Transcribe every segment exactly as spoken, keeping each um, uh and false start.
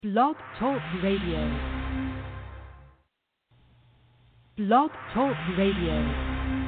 Blog Talk Radio. Blog Talk Radio.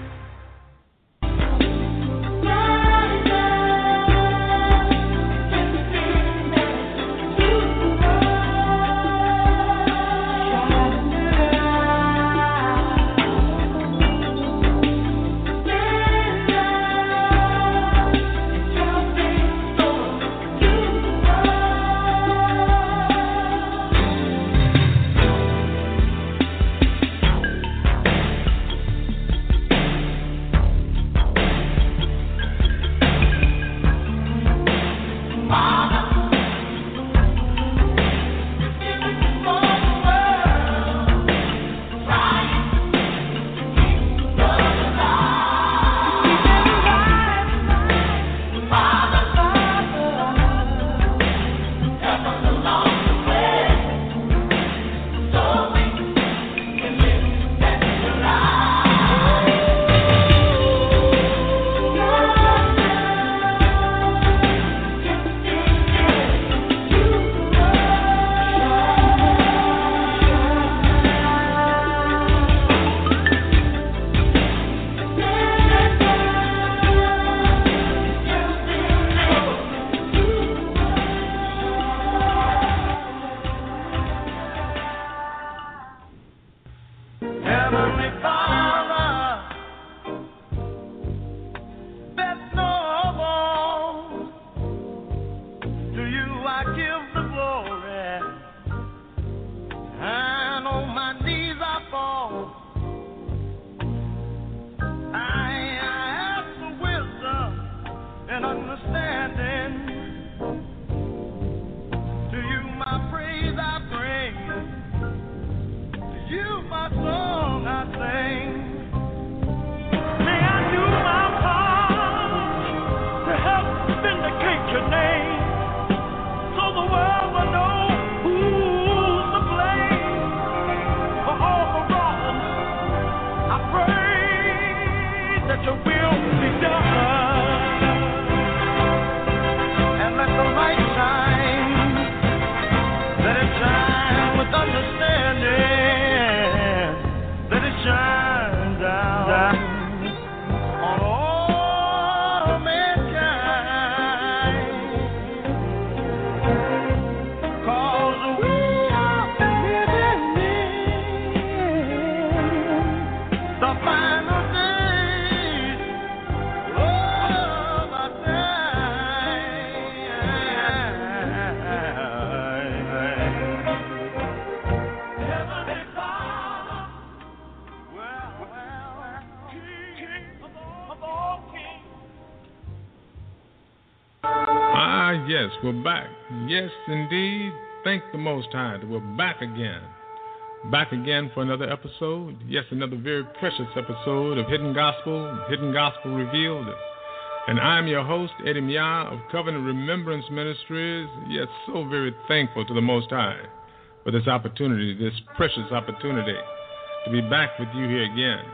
Yes, we're back. Yes, indeed. Thank the Most High that we're back again. Back again for another episode. Yes, another very precious episode of Hidden Gospel, Hidden Gospel Revealed. And I'm your host, Eddie Mia of Covenant Remembrance Ministries. Yes, so very thankful to the Most High for this opportunity, this precious opportunity to be back with you here again.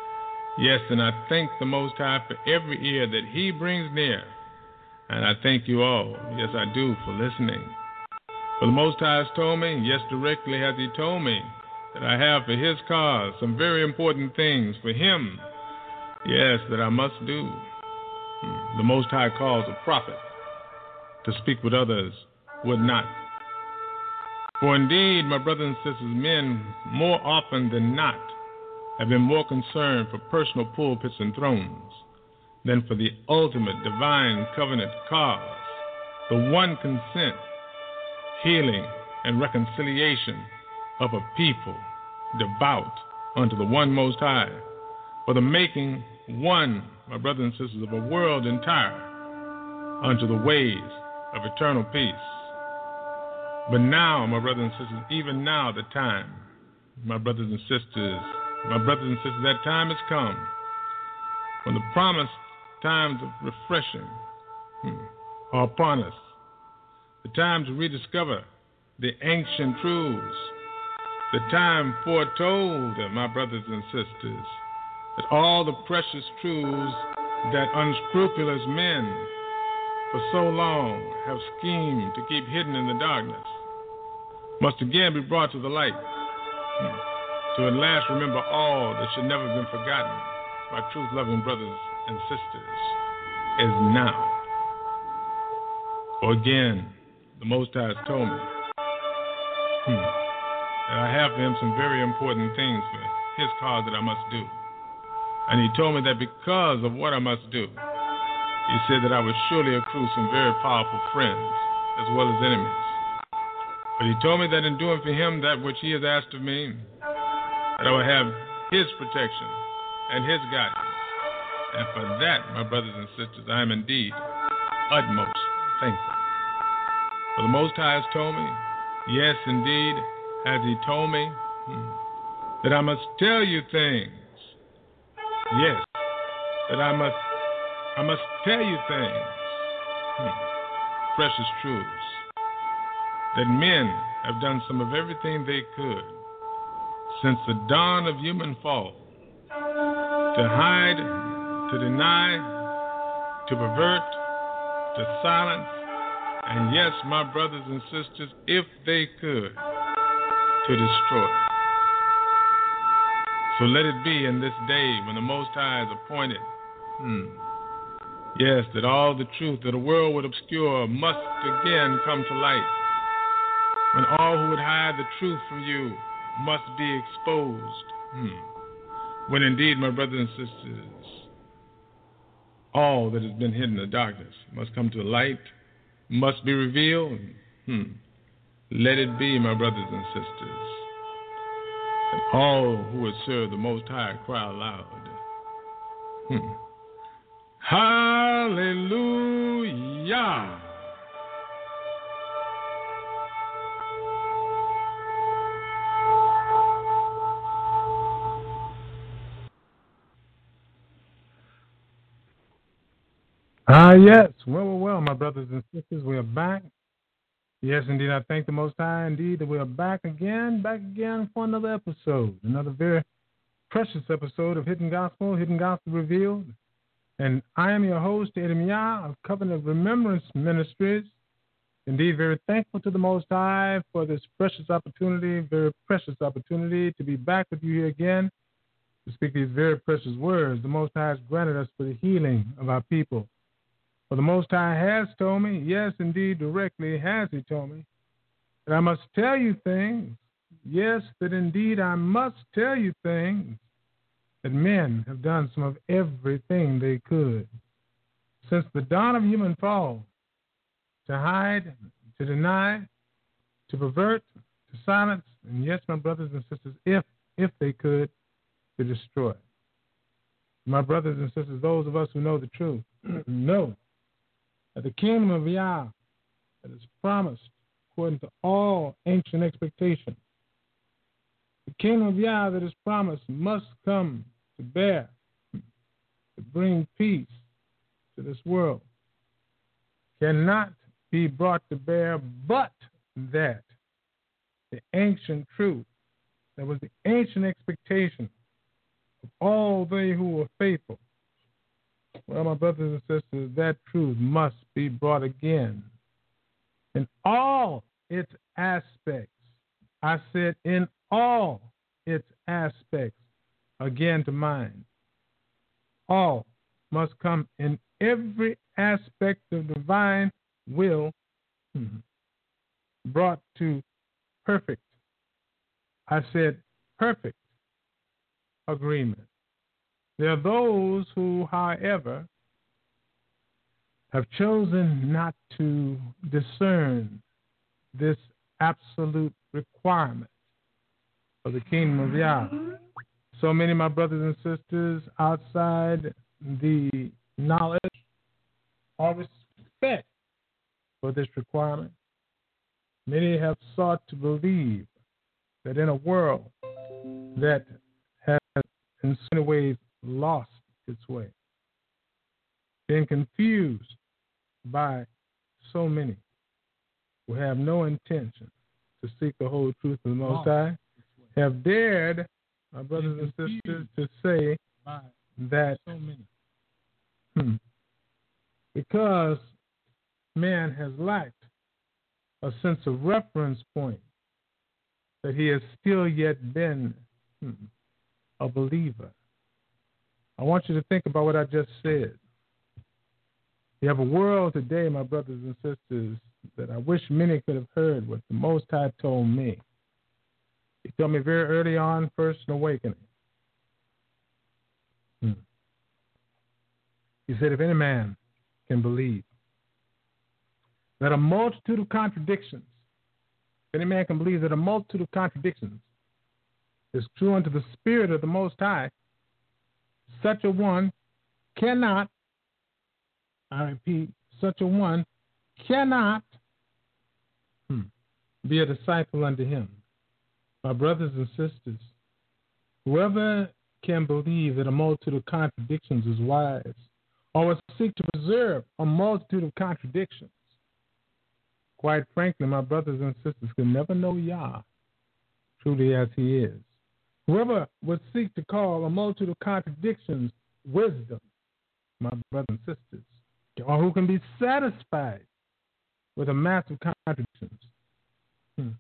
Yes, and I thank the Most High for every ear that He brings near. And I thank you all, yes I do, for listening. For the Most High has told me, yes directly has He told me, that I have for His cause some very important things for Him, yes, that I must do. The Most High calls a prophet to speak what others would not. For indeed, my brothers and sisters, men more often than not have been more concerned for personal pulpits and thrones than for the ultimate divine covenant cause, the one consent, healing, and reconciliation of a people devout unto the one Most High, for the making one, my brothers and sisters, of a world entire unto the ways of eternal peace. But now, my brothers and sisters, even now the time, my brothers and sisters, my brothers and sisters, that time has come when the promised times of refreshing hmm, are upon us. The time to rediscover the ancient truths. The time foretold, my brothers and sisters, that all the precious truths that unscrupulous men for so long have schemed to keep hidden in the darkness. must again be brought to the light, to at last remember all that should never have been forgotten by truth-loving brothers and sisters, is now. For again, the Most High has told me hmm, that I have for him some very important things for his cause that I must do. And he told me that because of what I must do, he said that I would surely accrue some very powerful friends as well as enemies. But he told me that in doing for him that which he has asked of me, that I will have his protection and his guidance. And for that, my brothers and sisters, I am indeed utmost thankful. For the Most High has told me, yes, indeed, has he told me, hmm, that I must tell you things. Yes, that I must, I must tell you things, hmm, precious truths, that men have done some of everything they could since the dawn of human fall to hide, to deny, to pervert, to silence, and yes, my brothers and sisters, if they could, to destroy. So let it be in this day when the Most High is appointed, hmm, yes, that all the truth that the world would obscure must again come to light. When all who would hide the truth from you must be exposed. Hmm. When indeed, my brothers and sisters, all that has been hidden in the darkness must come to the light, must be revealed. Hmm. Let it be, my brothers and sisters, that all who would serve the Most High cry aloud. Hmm. Hallelujah. Ah, yes. Well, well, well, my brothers and sisters, we are back. Yes, indeed, I thank the Most High, indeed, that we are back again, back again for another episode, another very precious episode of Hidden Gospel, Hidden Gospel Revealed. And I am your host, Edom Yah of Covenant of Remembrance Ministries. Indeed, very thankful to the Most High for this precious opportunity, very precious opportunity to be back with you here again, to speak these very precious words the Most High has granted us for the healing of our people. For the Most High has told me, yes, indeed, directly has he told me, that I must tell you things, yes, that indeed I must tell you things, that men have done some of everything they could since the dawn of human fall, to hide, to deny, to pervert, to silence, and yes, my brothers and sisters, if, if they could, to destroy. My brothers and sisters, those of us who know the truth, know that the kingdom of Yah that is promised according to all ancient expectations, the kingdom of Yah that is promised must come to bear, to bring peace to this world, cannot be brought to bear but that the ancient truth, that was the ancient expectation of all they who were faithful, well, my brothers and sisters, that truth must be brought again in all its aspects. I said in all its aspects again to mind. All must come in every aspect of divine will brought to perfect, I said perfect agreement. There are those who, however, have chosen not to discern this absolute requirement of the kingdom of Yah. So many of my brothers and sisters outside the knowledge or respect for this requirement, many have sought to believe that in a world that has in so many ways lost its way, been confused by so many who have no intention to seek the whole truth of the Most High, have dared, my brothers and sisters, to say that so many. Hmm, because man has lacked a sense of reference point that he has still yet been hmm, a believer. I want you to think about what I just said. You have a world today, my brothers and sisters, that I wish many could have heard what the Most High told me. He told me very early on, first in awakening. Hmm. He said, if any man can believe that a multitude of contradictions, if any man can believe that a multitude of contradictions is true unto the Spirit of the Most High, such a one cannot, I repeat, such a one cannot hmm, be a disciple unto him. My brothers and sisters, whoever can believe that a multitude of contradictions is wise, or will seek to preserve a multitude of contradictions, quite frankly, my brothers and sisters can never know Yah truly as he is. Whoever would seek to call a multitude of contradictions wisdom, my brothers and sisters, or who can be satisfied with a mass of contradictions, hmm,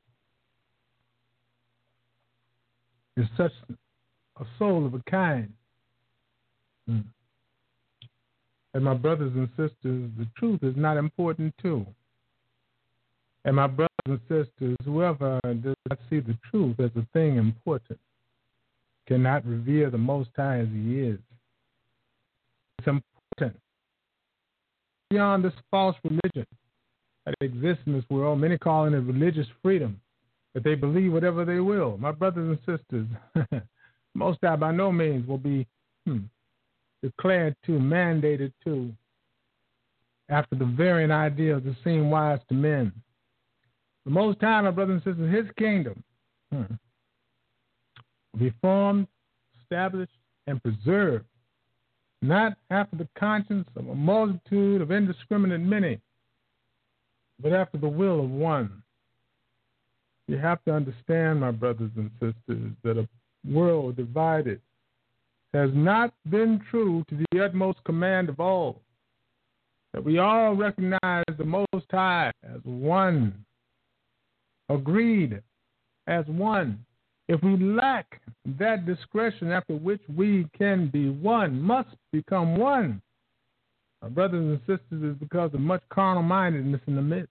is such a soul of a kind. Hmm. And my brothers and sisters, the truth is not important too. And my brothers and sisters, whoever does not see the truth as a thing important cannot revere the Most High as he is. It's important. Beyond this false religion that exists in this world, many calling it religious freedom, that they believe whatever they will. My brothers and sisters, Most High by no means will be hmm, declared to, mandated to, after the varying ideas that seem wise to men. The Most High, my brothers and sisters, his kingdom hmm, will be formed, established, and preserved, not after the conscience of a multitude of indiscriminate many, but after the will of one. You have to understand, my brothers and sisters, that a world divided has not been true to the utmost command of all, that we all recognize the Most High as one, agreed as one. If we lack that discretion after which we can be one, must become one, my brothers and sisters, is because of much carnal-mindedness in the midst.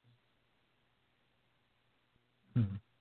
Hmm.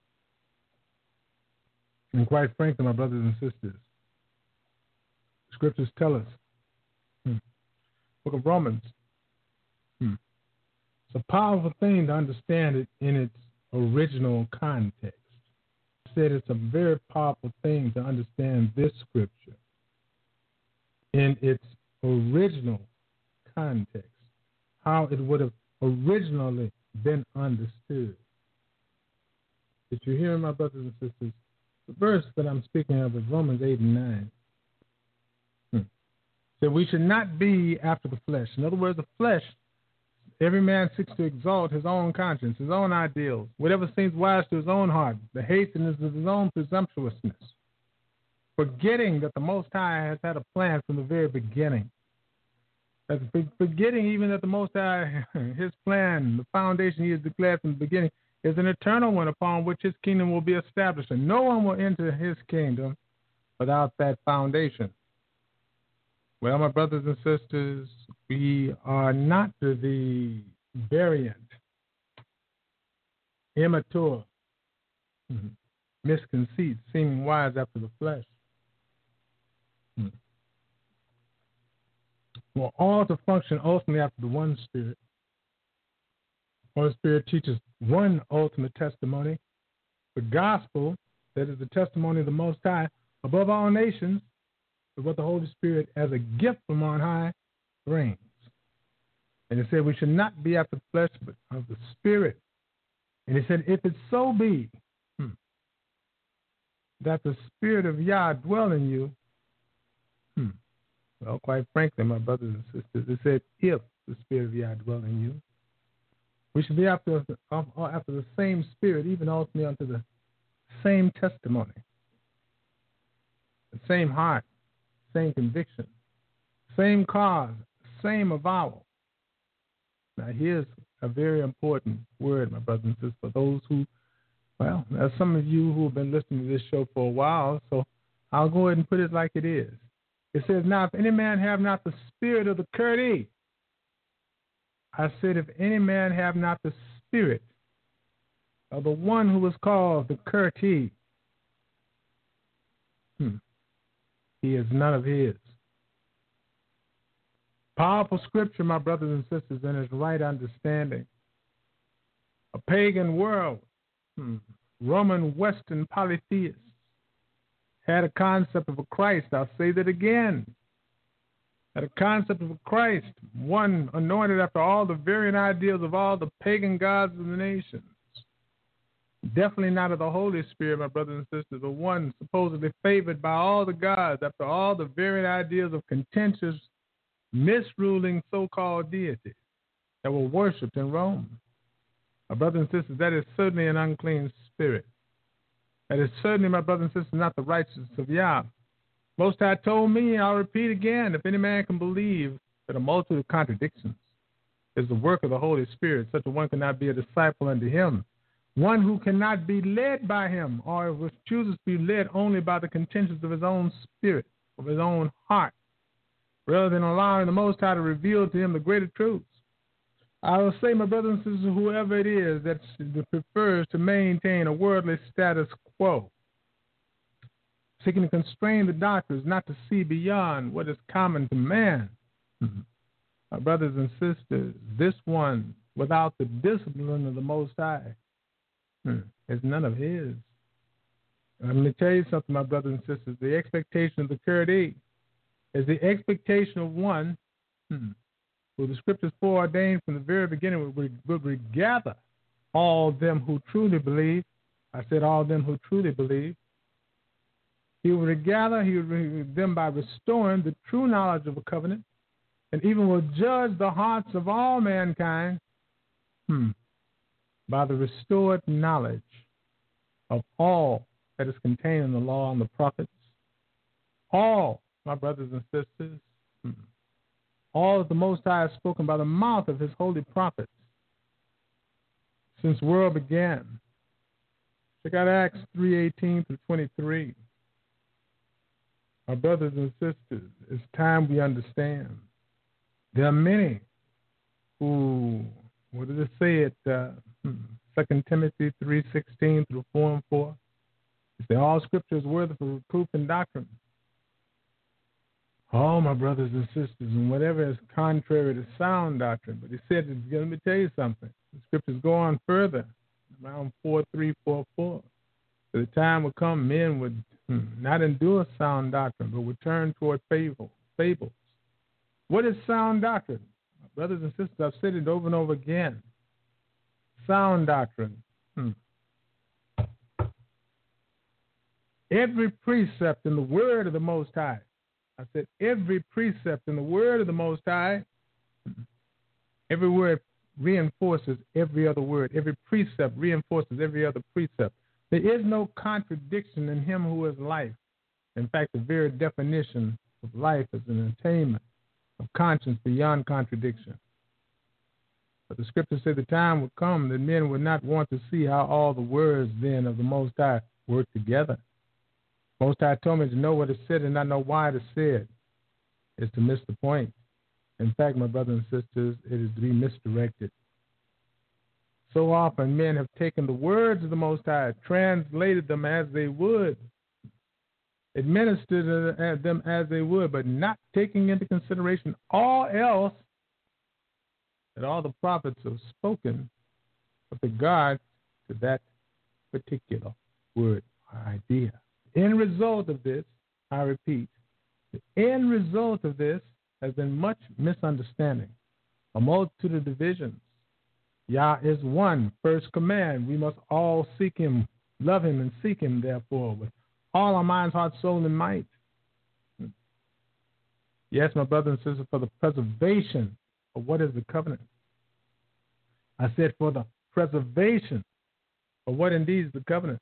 And quite frankly, my brothers and sisters, scriptures tell us, hmm, Book of Romans, hmm, it's a powerful thing to understand it in its original context. I said it's a very powerful thing to understand this scripture in its original context, how it would have originally been understood. Did you hear, my brothers and sisters? The verse that I'm speaking of is Romans eight and nine. Hmm. So we should not be after the flesh. In other words, the flesh, every man seeks to exalt his own conscience, his own ideals, whatever seems wise to his own heart, the hastiness of his own presumptuousness, forgetting that the Most High has had a plan from the very beginning. Forgetting even that the Most High, his plan, the foundation he has declared from the beginning, is an eternal one upon which his kingdom will be established, and no one will enter his kingdom without that foundation. Well, my brothers and sisters, we are not the variant, immature, mm-hmm, misconceit, seeming wise after the flesh. Hmm. Well, all to function ultimately after the one Spirit. Holy Spirit teaches one ultimate testimony, the gospel, that is the testimony of the Most High, above all nations, is what the Holy Spirit, as a gift from on high, brings. And he said we should not be after the flesh, but of the Spirit. And he said, if it so be hmm, that the Spirit of Yah dwell in you, hmm, well, quite frankly, my brothers and sisters, it said, if the Spirit of Yah dwell in you, we should be after, after the same Spirit, even ultimately unto the same testimony, the same heart, same conviction, same cause, same avowal. Now, here's a very important word, my brothers and sisters, for those who Well, there's some of you who have been listening to this show for a while, so I'll go ahead and put it like it is. It says, now, if any man have not the spirit of the Kurdi, I said, if any man have not the spirit of the one who was called the Kurdi, hmm, he is none of his. Powerful scripture, my brothers and sisters, in its right understanding. A pagan world, hmm, Roman Western polytheists, had a concept of a Christ. I'll say that again. Had a concept of a Christ, one anointed after all the varying ideals of all the pagan gods of the nations. Definitely not of the Holy Spirit, my brothers and sisters, the one supposedly favored by all the gods after all the varying ideals of contentious, misruling so-called deities that were worshipped in Rome. My brothers and sisters, that is certainly an unclean spirit. That is certainly, my brothers and sisters, not the righteousness of Yah. Most High told me, I'll repeat again, if any man can believe that a multitude of contradictions is the work of the Holy Spirit, such a one cannot be a disciple unto him. One who cannot be led by him, or which chooses to be led only by the contentions of his own spirit, of his own heart, rather than allowing the Most High to reveal to him the greater truths. I will say, my brothers and sisters, whoever it is that prefers to maintain a worldly status quo, seeking to constrain the doctrines, not to see beyond what is common to man. Mm-hmm. My brothers and sisters, this one, without the discipline of the Most High, hmm, is none of his. And I'm going to tell you something, my brothers and sisters. The expectation of the Kurdi is the expectation of one hmm, who the scriptures foreordained from the very beginning would, would regather all them who truly believe. I said all them who truly believe. He would regather he would regather them by restoring the true knowledge of a covenant, and even will judge the hearts of all mankind hmm, by the restored knowledge of all that is contained in the law and the prophets. All, my brothers and sisters, hmm, all that the Most High has spoken by the mouth of his holy prophets since the world began. Check out Acts three eighteen through twenty-three. My brothers and sisters, it's time we understand. There are many who, what does it say at uh, Second Timothy three sixteen through four and four? It says, all scripture is worthy for reproof and doctrine. Oh, my brothers and sisters, and whatever is contrary to sound doctrine. But he said, let me tell you something. The scriptures go on further, around four three, four four. So the time would come, men would hmm, not endure sound doctrine, but would turn toward fable, fables. What is sound doctrine? My brothers and sisters, I've said it over and over again. Sound doctrine. Hmm. Every precept in the word of the Most High. I said every precept in the word of the Most High, every word reinforces every other word. Every precept reinforces every other precept. There is no contradiction in him who is life. In fact, the very definition of life is an attainment of conscience beyond contradiction. But the scriptures say the time would come that men would not want to see how all the words then of the Most High work together. Most High told me to know what is said and not know why it is said is to miss the point. In fact, my brothers and sisters, it is to be misdirected. So often men have taken the words of the Most High, translated them as they would, administered them as they would, but not taking into consideration all else that all the prophets have spoken with regard to that particular word or idea. The end result of this, I repeat, the end result of this has been much misunderstanding, a multitude of divisions. Yah is one, first command. We must all seek him, love him, and seek him, therefore, with all our minds, heart, soul, and might. Yes, my brothers and sisters, for the preservation of what is the covenant. I said for the preservation of what indeed is the covenant.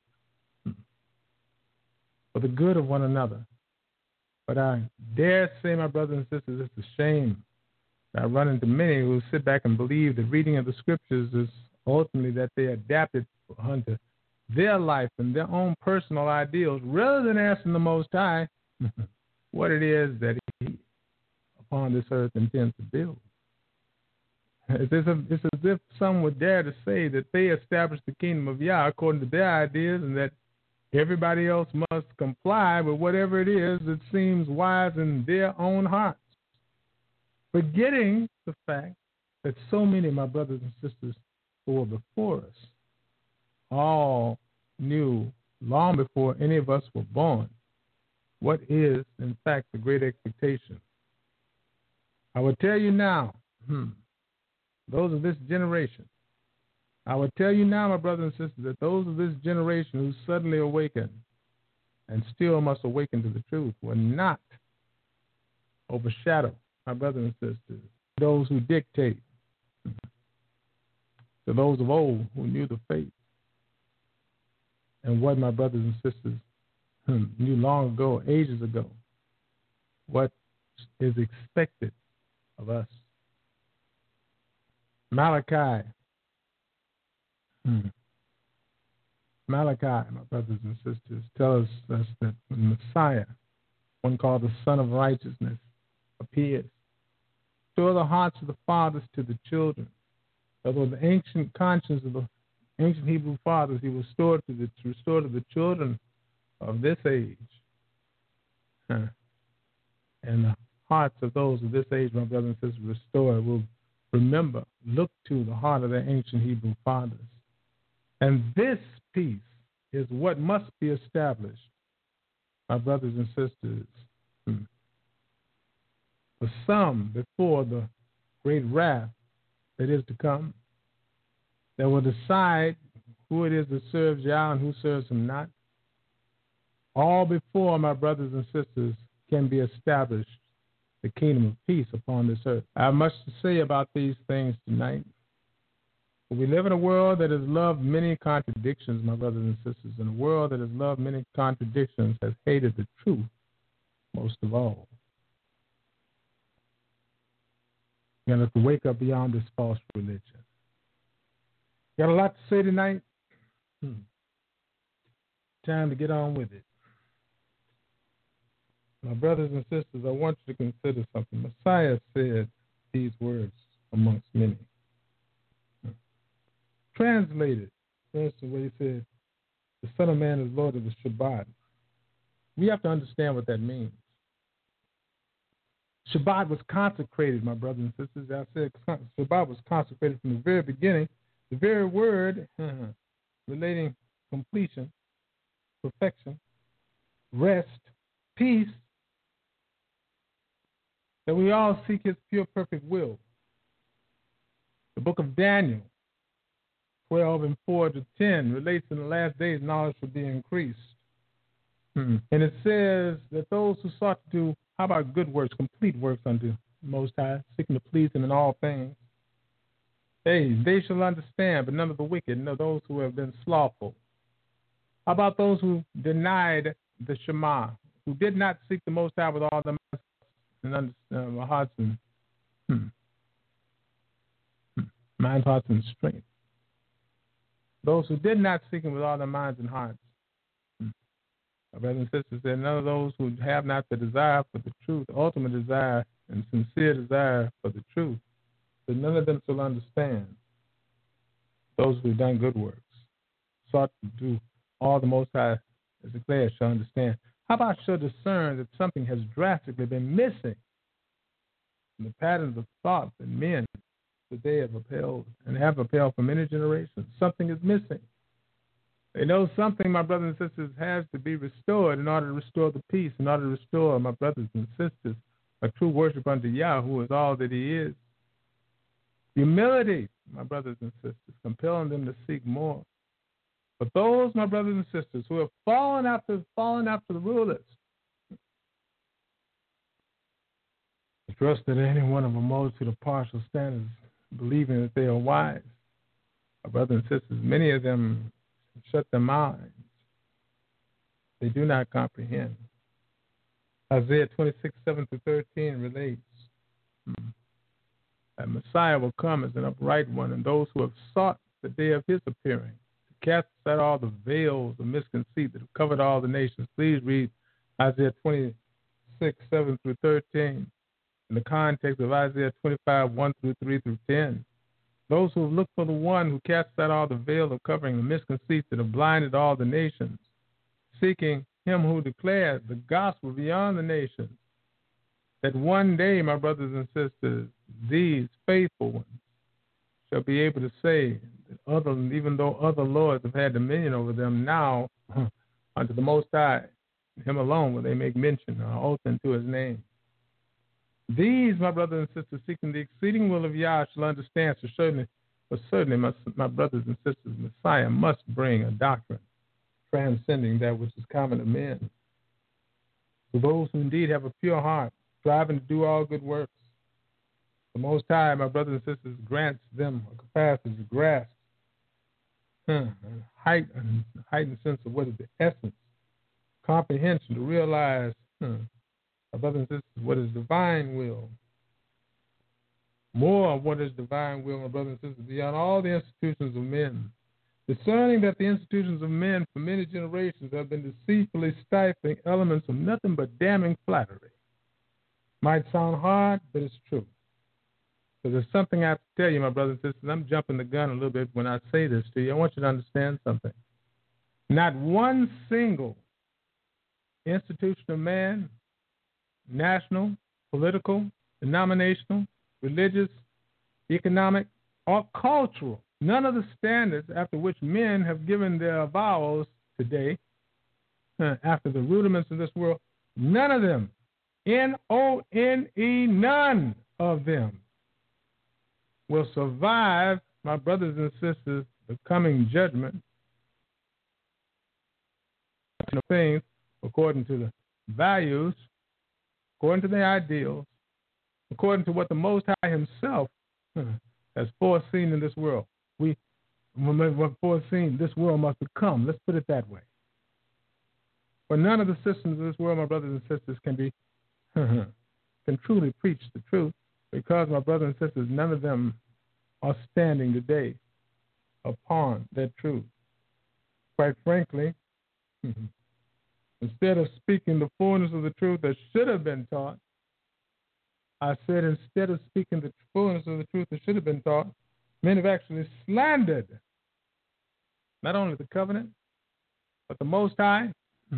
For the good of one another. But I dare say, my brothers and sisters, it's a shame that I run into many who sit back and believe the reading of the scriptures is ultimately that they adapted unto their life and their own personal ideals rather than asking the Most High what it is that He upon this earth intends to build. It's as, if, it's as if some would dare to say that they established the kingdom of Yah according to their ideas and that everybody else must comply with whatever it is that seems wise in their own hearts, forgetting the fact that so many of my brothers and sisters who were before us all knew long before any of us were born what is, in fact, the great expectation. I will tell you now, hmm, those of this generation, I will tell you now, my brothers and sisters, that those of this generation who suddenly awaken and still must awaken to the truth will not overshadow, my brothers and sisters, those who dictate, to those of old who knew the faith and what my brothers and sisters hmm, knew long ago, ages ago, what is expected of us. Malachi. Hmm. Malachi, my brothers and sisters, tells us that the Messiah, one called the Son of Righteousness, appears. Restore the hearts of the fathers to the children. Although the ancient conscience of the ancient Hebrew fathers, he was restored to the to restore to the children of this age. Huh. And the hearts of those of this age, my brothers and sisters, restored will remember, look to the heart of the ancient Hebrew fathers. And this peace is what must be established, my brothers and sisters. Hmm. For some, before the great wrath that is to come, that will decide who it is that serves Yah and who serves Him not. All before, my brothers and sisters, can be established the kingdom of peace upon this earth. I have much to say about these things tonight. But we live in a world that has loved many contradictions, my brothers and sisters. In a world that has loved many contradictions, has hated the truth most of all. You're going to have to wake up beyond this false religion. Got a lot to say tonight? Hmm. Time to get on with it. My brothers and sisters, I want you to consider something. Messiah said these words amongst many. Hmm. Translated, for instance, where he said, the Son of Man is Lord of the Shabbat. We have to understand what that means. Shabbat was consecrated, my brothers and sisters. I said Shabbat was consecrated from the very beginning. The very word uh, relating completion, perfection, rest, peace, that we all seek His pure, perfect will. The book of Daniel, twelve and four to ten, relates in the last days knowledge will be increased. Hmm. And it says that those who sought to do, how about good works, complete works unto the Most High, seeking to please Him in all things, hey, they shall understand, but none of the wicked, none of those who have been slothful. How about those who denied the Shema, who did not seek the Most High with all their minds and uh, hearts and hmm, hmm, mind, hearts, and strength? Those who did not seek Him with all their minds and hearts. Hmm. My brothers and sisters said, none of those who have not the desire for the truth, ultimate desire and sincere desire for the truth, that none of them shall understand. Those who have done good works, sought to do all the Most High has declared, shall understand. How about shall discern that something has drastically been missing in the patterns of thought that men that they have upheld and have upheld for many generations? Something is missing. They know something, my brothers and sisters, has to be restored in order to restore the peace, in order to restore, my brothers and sisters, a true worship unto Yah, who is all that He is. Humility, my brothers and sisters, compelling them to seek more. But those, my brothers and sisters, who have fallen after fallen after the rulers, trust that any one of a multitude of partial standards, believing that they are wise. My brothers and sisters, many of them shut their minds. They do not comprehend. Isaiah twenty-six, seven through thirteen relates. Hmm. That Messiah will come as an upright one, and those who have sought the day of His appearing to cast aside all the veils of misconceit that have covered all the nations. Please read Isaiah twenty-six, seven through thirteen, in the context of Isaiah twenty-five, one through three through ten. Those who have looked for the one who casts out all the veil of covering the misconceits that have blinded all the nations, seeking him who declared the gospel beyond the nations, that one day, my brothers and sisters, these faithful ones shall be able to say that other, even though other lords have had dominion over them, now unto the Most High, him alone will they make mention or oath unto his name. These, my brothers and sisters, seeking the exceeding will of Yah shall understand. So certainly, but certainly, my, my brothers and sisters, Messiah must bring a doctrine transcending that which is common to men. For those who indeed have a pure heart, striving to do all good works, the Most High, my brothers and sisters, grants them a capacity to grasp huh, a heightened, heightened sense of what is the essence, comprehension, to realize, huh, my brothers and sisters, what is divine will. More of what is divine will, my brothers and sisters, beyond all the institutions of men. Discerning that the institutions of men for many generations have been deceitfully stifling elements of nothing but damning flattery. Might sound hard, but it's true. So there's something I have to tell you, my brothers and sisters. I'm jumping the gun a little bit when I say this to you. I want you to understand something. Not one single institution of man, national, political, denominational, religious, economic, or cultural, none of the standards after which men have given their avowals today, uh, after the rudiments of this world, none of them, N O N E, none of them will survive, my brothers and sisters, the coming judgment. Things according to the values, according to the ideals, according to what the Most High himself uh, has foreseen in this world. We have foreseen this world must become. Let's put it that way. For none of the systems of this world, my brothers and sisters, can be can truly preach the truth, because, my brothers and sisters, none of them are standing today upon that truth. Quite frankly, instead of speaking the fullness of the truth that should have been taught, I said instead of speaking the fullness of the truth that should have been taught, men have actually slandered not only the covenant, but the Most High,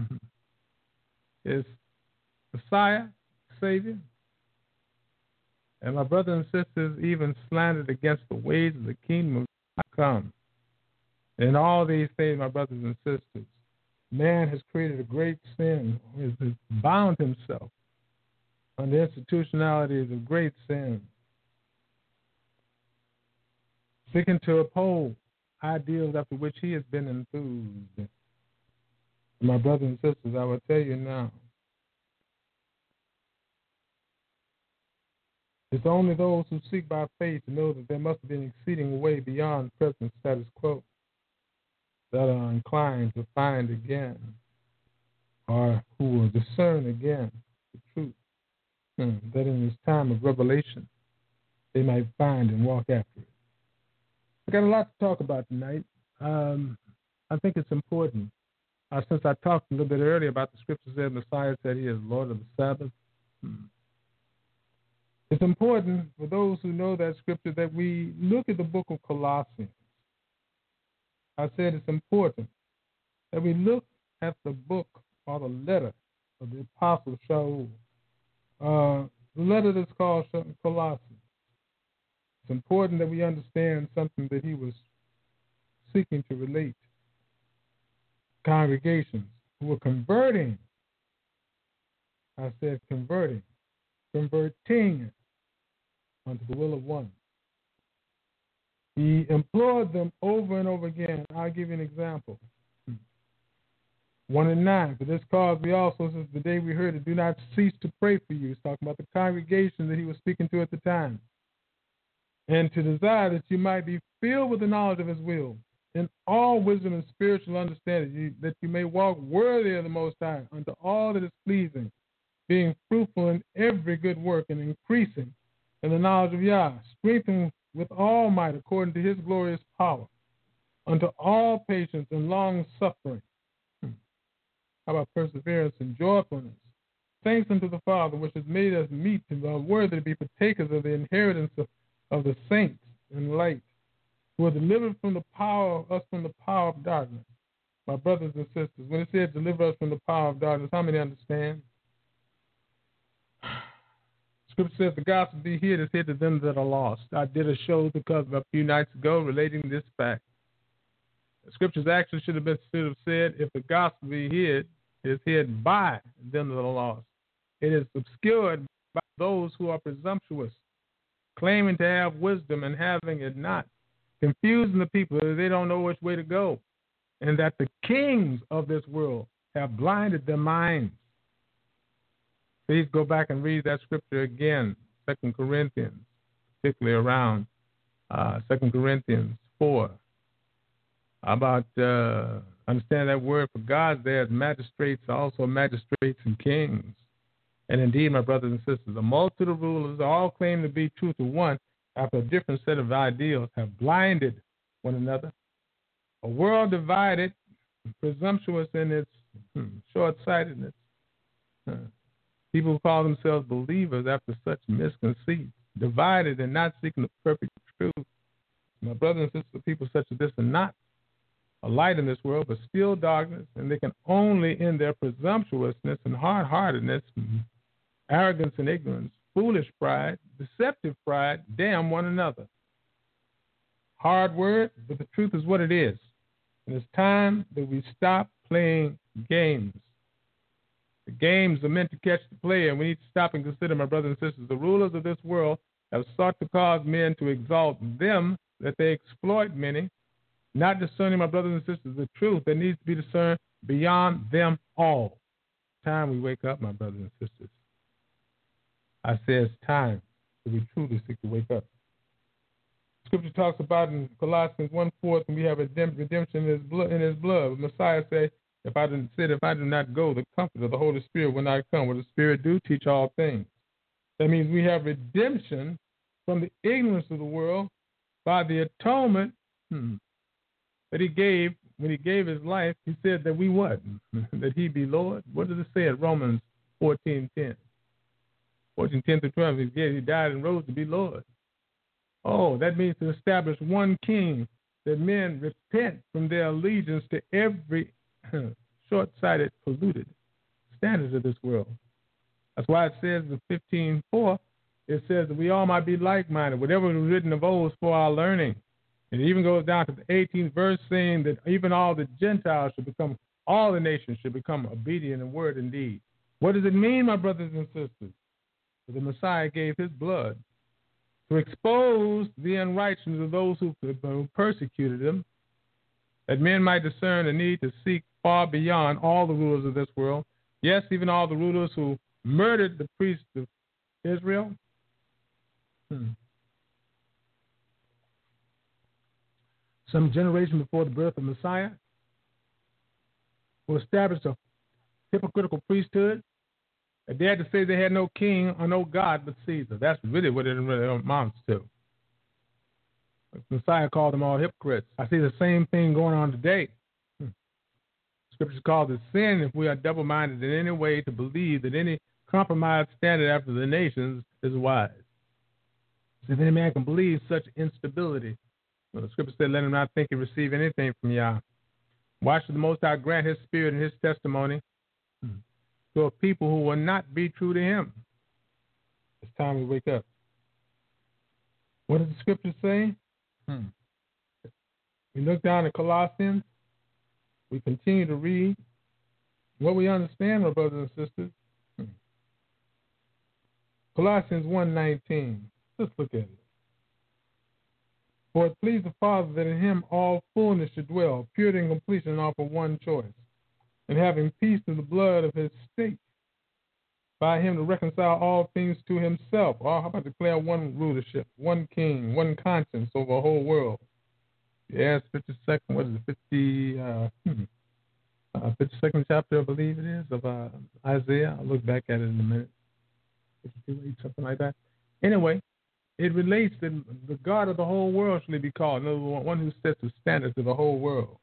his Messiah, Savior. And my brothers and sisters even slandered against the ways of the kingdom of God come. And all these things, my brothers and sisters, man has created a great sin, has bound himself on the institutionalities of great sin, seeking to uphold ideals after which he has been enthused. My brothers and sisters, I will tell you now, it's only those who seek by faith to know that there must be an exceeding way beyond present status quo that are inclined to find again, or who will discern again the truth, hmm, that in this time of revelation they might find and walk after it. I got a lot to talk about tonight. Um, I think it's important. Uh, since I talked a little bit earlier about the scriptures there, Messiah said he is Lord of the Sabbath. Hmm. It's important for those who know that scripture that we look at the book of Colossians. I said it's important that we look at the book or the letter of the Apostle Shaul, uh, the letter that's called Colossians. It's important that we understand something that he was seeking to relate. Congregations who were converting, I said converting, converting unto the will of one. He implored them over and over again. I'll give you an example. One and nine. For this cause we also, since the day we heard it, do not cease to pray for you. He's talking about the congregation that he was speaking to at the time. And to desire that you might be filled with the knowledge of his will, in all wisdom and spiritual understanding, you, that you may walk worthy of the Most High, unto all that is pleasing, being fruitful in every good work and increasing in the knowledge of Yah, strengthened with all might according to his glorious power, unto all patience and long suffering. Hmm. How about perseverance and joyfulness? Thanks unto the Father, which has made us meet and are worthy to be partakers of the inheritance of, of the saints in light, who are delivered from the power us from the power of darkness. My brothers and sisters, when it says deliver us from the power of darkness, how many understand? Scripture says the gospel be hid is hid to them that are lost. I did a show because of a few nights ago relating this fact. The scriptures actually should have been should have said if the gospel be hid, it is hid by them that are lost. It is obscured by those who are presumptuous, claiming to have wisdom and having it not, confusing the people that they don't know which way to go, and that the kings of this world have blinded their minds. Please go back and read that scripture again, Second Corinthians, particularly around uh, Second Corinthians four. About, uh, understand that word for God there is magistrates, also magistrates and kings. And indeed, my brothers and sisters, a multitude of rulers all claim to be true to one after a different set of ideals have blinded one another. A world divided, presumptuous in its hmm, short-sightedness. Huh. People who call themselves believers after such misconceits, divided and not seeking the perfect truth. My brothers and sisters, people such as this are not a light in this world, but still darkness, and they can only in their presumptuousness and hard-heartedness, arrogance and ignorance, foolish pride, deceptive pride, damn one another. Hard word, but the truth is what it is. And it's time that we stop playing games. The games are meant to catch the player, and we need to stop and consider, my brothers and sisters, the rulers of this world have sought to cause men to exalt them, that they exploit many, not discerning, my brothers and sisters, the truth that needs to be discerned beyond them all. It's time we wake up, my brothers and sisters. I say it's time that we truly seek to wake up. Scripture talks about in Colossians one fourth, and we have redemption in his blood. In his blood. The Messiah said, if I didn't said, if I do not go, the comfort of the Holy Spirit will not come. What the Spirit do, teach all things. That means we have redemption from the ignorance of the world by the atonement hmm, that he gave when he gave his life. He said that we what? That he be Lord. What does it say at Romans fourteen ten? fourteen ten through twelve. He, he died and rose to be Lord. Oh, that means to establish one king, that men repent from their allegiance to every short-sighted, polluted standards of this world. That's why it says in fifteen four, it says that we all might be like-minded, whatever was written of old for our learning. And it even goes down to the eighteenth verse saying that even all the Gentiles should become, all the nations should become obedient in word and deed. What does it mean, my brothers and sisters? That the Messiah gave his blood to expose the unrighteousness of those who persecuted him, that men might discern the need to seek far beyond all the rulers of this world. Yes, even all the rulers who murdered the priests of Israel. Hmm. Some generation before the birth of Messiah, who established a hypocritical priesthood, they dared to say they had no king or no God but Caesar. That's really what it really amounts to. Messiah called them all hypocrites. I see the same thing going on today. Hmm. Scripture calls it sin if we are double-minded in any way to believe that any compromised standard after the nations is wise. So if any man can believe such instability, well, the Scripture said, let him not think he receive anything from Yah. Why should the Most High grant his spirit and his testimony hmm. to a people who will not be true to him? It's time we wake up. What does the Scripture say? Hmm. We look down at Colossians. We continue to read. What we understand, my brothers and sisters. Hmm. Colossians one nineteen. Let's look at it. For it pleased the Father that in him all fullness should dwell, purity and completion offer one choice, and having peace through the blood of his state, by him to reconcile all things to himself. Or how about declare one rulership, one king, one conscience over the whole world? Yes, fifty-second, what is it, fifty, uh, hmm, uh, fifty-second chapter, I believe it is, of uh, Isaiah. I'll look back at it in a minute. fifty-two, something like that. Anyway, it relates that the God of the whole world shall be called. In other words, one who sets the standard to the whole world.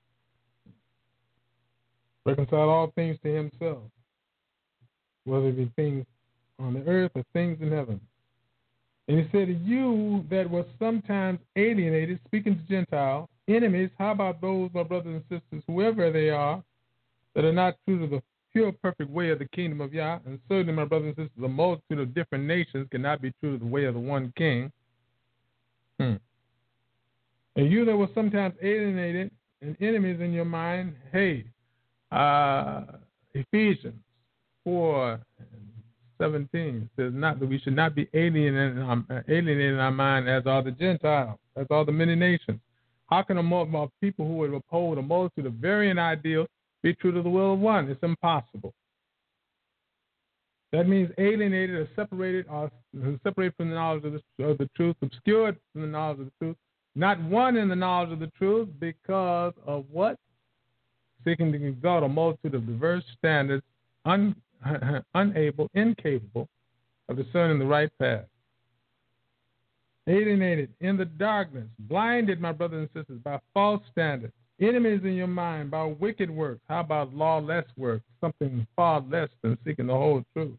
Reconcile all things to himself, whether it be things on the earth or things in heaven. And he said, you that were sometimes alienated, speaking to Gentiles, enemies, how about those, my brothers and sisters, whoever they are, that are not true to the pure, perfect way of the kingdom of Yah? And certainly, my brothers and sisters, a multitude of different nations cannot be true to the way of the one king. Hmm. And you that were sometimes alienated and enemies in your mind, hey, uh, Ephesians four seventeen says not that we should not be alienated in our, alienated in our mind as are the Gentiles, as are the many nations. How can a, a people who would uphold a multitude of varying ideals be true to the will of one? It's impossible. That means alienated or separated or separated from the knowledge of the, of the truth, obscured from the knowledge of the truth, not one in the knowledge of the truth because of what? Seeking to exalt a multitude of diverse standards, un, unable, incapable of discerning the right path. Alienated in the darkness, blinded, my brothers and sisters, by false standards, enemies in your mind by wicked works. How about lawless works, something far less than seeking the whole truth?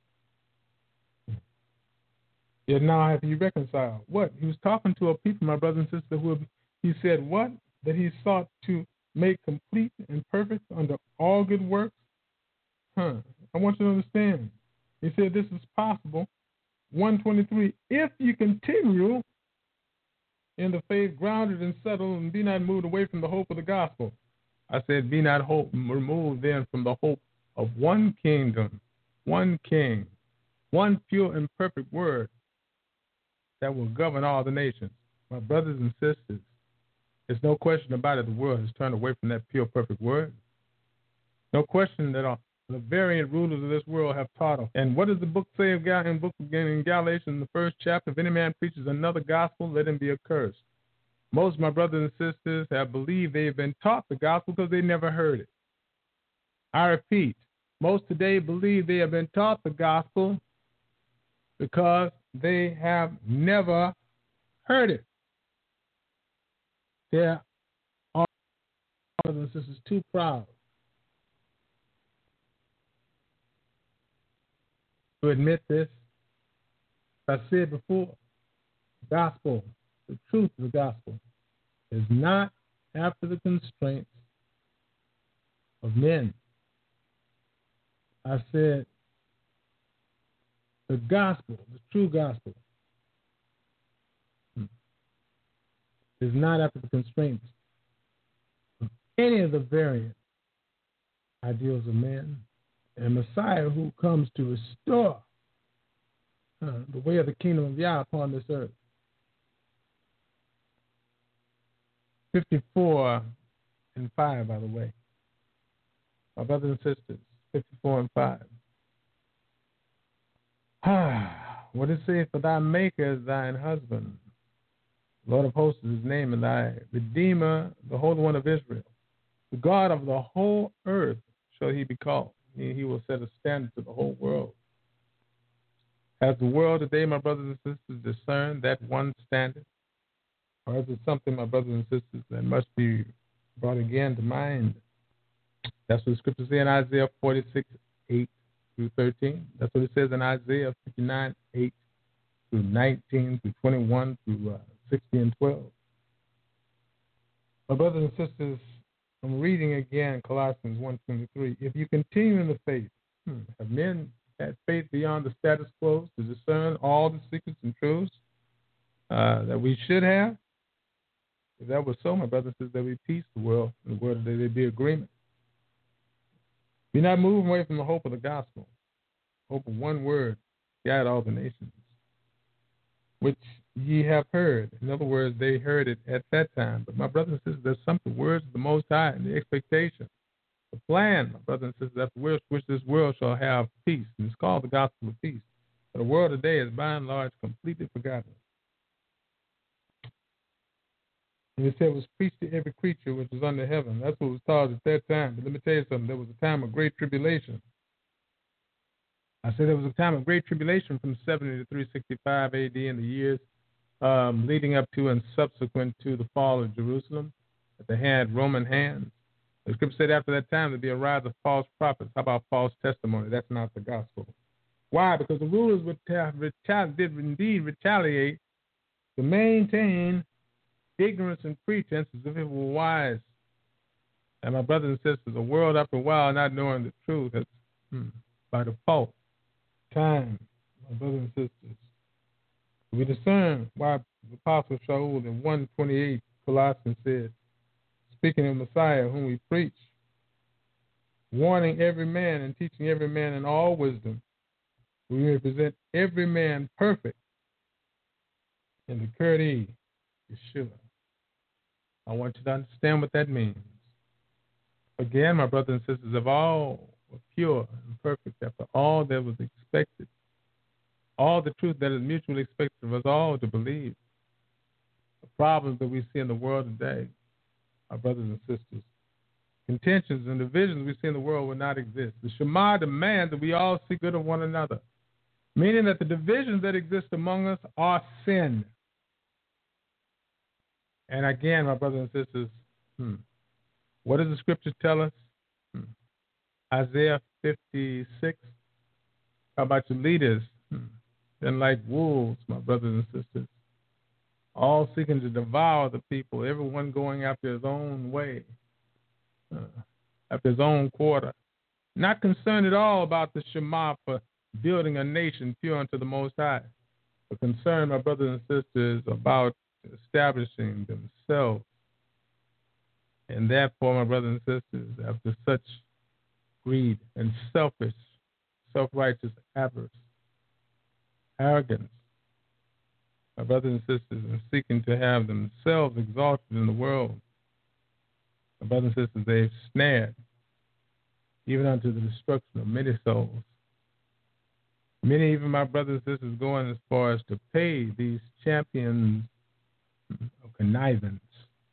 Yet now have you reconciled. What? He was talking to a people, my brothers and sisters, who he said what? That he sought to make complete and perfect under all good works? Huh. I want you to understand. He said this is possible. one twenty-three, if you continue in the faith, grounded and settled, and be not moved away from the hope of the gospel. I said, be not hope, removed then from the hope of one kingdom, one king, one pure and perfect word that will govern all the nations. My brothers and sisters, there's no question about it. The world has turned away from that pure, perfect word. No question that all the variant rulers of this world have taught them. And what does the book say of God in book in Galatians, the first chapter? If any man preaches another gospel, let him be accursed. Most of my brothers and sisters have believed they've been taught the gospel because they never heard it. I repeat, most today believe they have been taught the gospel because they have never heard it. There are brothers and sisters too proud to admit this. As I said before, the gospel, the truth of the gospel, is not after the constraints of men. I said the gospel, the true gospel, is not after the constraints of any of the variant ideals of men. And Messiah who comes to restore uh, the way of the kingdom of Yah upon this earth. fifty-four and five, by the way. My brothers and sisters, fifty-four and five. Ah, what it says, for thy maker is thine husband. Lord of hosts is his name, and thy Redeemer, the Holy One of Israel. The God of the whole earth shall he be called. He, he will set a standard to the whole world. Has the world today, my brothers and sisters, discerned that one standard? Or is it something, my brothers and sisters, that must be brought again to mind? That's what the scriptures say in Isaiah forty-six, eight through thirteen. That's what it says in Isaiah fifty-nine, eight through nineteen, through twenty-one, through uh, sixteen and twelve. My brothers and sisters, I'm reading again Colossians one twenty-three. If you continue in the faith, hmm, have men had faith beyond the status quo to discern all the secrets and truths uh, that we should have? If that was so, my brothers and sisters, there would be peace in the world, in the world there would be agreement. Be not moving away from the hope of the gospel, hope of one word, guide all the nations, which ye have heard. In other words, they heard it at that time. But my brothers and sisters, there's something, words of the Most High, and the expectation, the plan, my brothers and sisters, after which this world shall have peace. And it's called the gospel of peace. But the world today is by and large completely forgotten. And it said it was preached to every creature which was under heaven. That's what was taught at that time. But let me tell you something. There was a time of great tribulation. I said there was a time of great tribulation from seventy to three sixty-five A D in the years um, leading up to and subsequent to the fall of Jerusalem at the hand Roman hands. The scripture said after that time there'd be a rise of false prophets. How about false testimony? That's not the gospel. Why? Because the rulers would ta- retali- did indeed retaliate to maintain ignorance and pretense as if it were wise. And my brothers and sisters, a world after a while not knowing the truth has, hmm, by default, time, my brothers and sisters, we discern why the Apostle Shaul in one twenty-eight Colossians said, speaking of Messiah whom we preach, warning every man and teaching every man in all wisdom, we may present every man perfect in the Kurdi, Yeshua. I want you to understand what that means. Again, my brothers and sisters, of all were pure and perfect after all that was expected, all the truth that is mutually expected of us all to believe. The problems that we see in the world today, our brothers and sisters, contentions and divisions we see in the world will not exist. The Shema demands that we all seek good of one another, meaning that the divisions that exist among us are sin. And again, my brothers and sisters, hmm, what does the scripture tell us? Hmm. Isaiah fifty-six. How about your leaders? Hmm. Then like wolves, my brothers and sisters, all seeking to devour the people, everyone going after his own way, uh, after his own quarter, not concerned at all about the Shema for building a nation pure unto the Most High, but concerned, my brothers and sisters, about establishing themselves. And therefore, my brothers and sisters, after such greed and selfish, self-righteous avarice, arrogance, my brothers and sisters, are seeking to have themselves exalted in the world, my brothers and sisters, they've snared even unto the destruction of many souls. Many, even my brothers and sisters, going as far as to pay these champions of connivance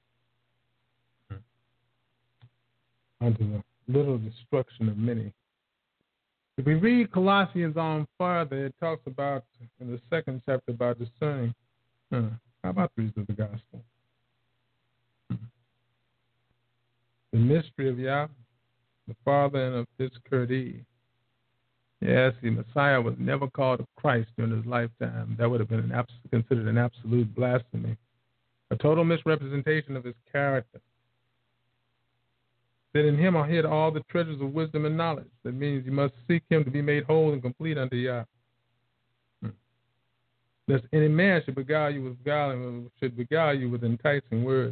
unto the little destruction of many. If we read Colossians on further, it talks about, in the second chapter, about discerning. Huh, how about the reason of the gospel? Hmm. The mystery of Yah, the Father, and of his Kurdi. Yes, the Messiah was never called a Christ during his lifetime. That would have been an abs- considered an absolute blasphemy, a total misrepresentation of his character. That in him are hid all the treasures of wisdom and knowledge. That means you must seek him to be made whole and complete unto Yah. Hmm. Lest any man should beguile you with beguiling, should beguile you with enticing words.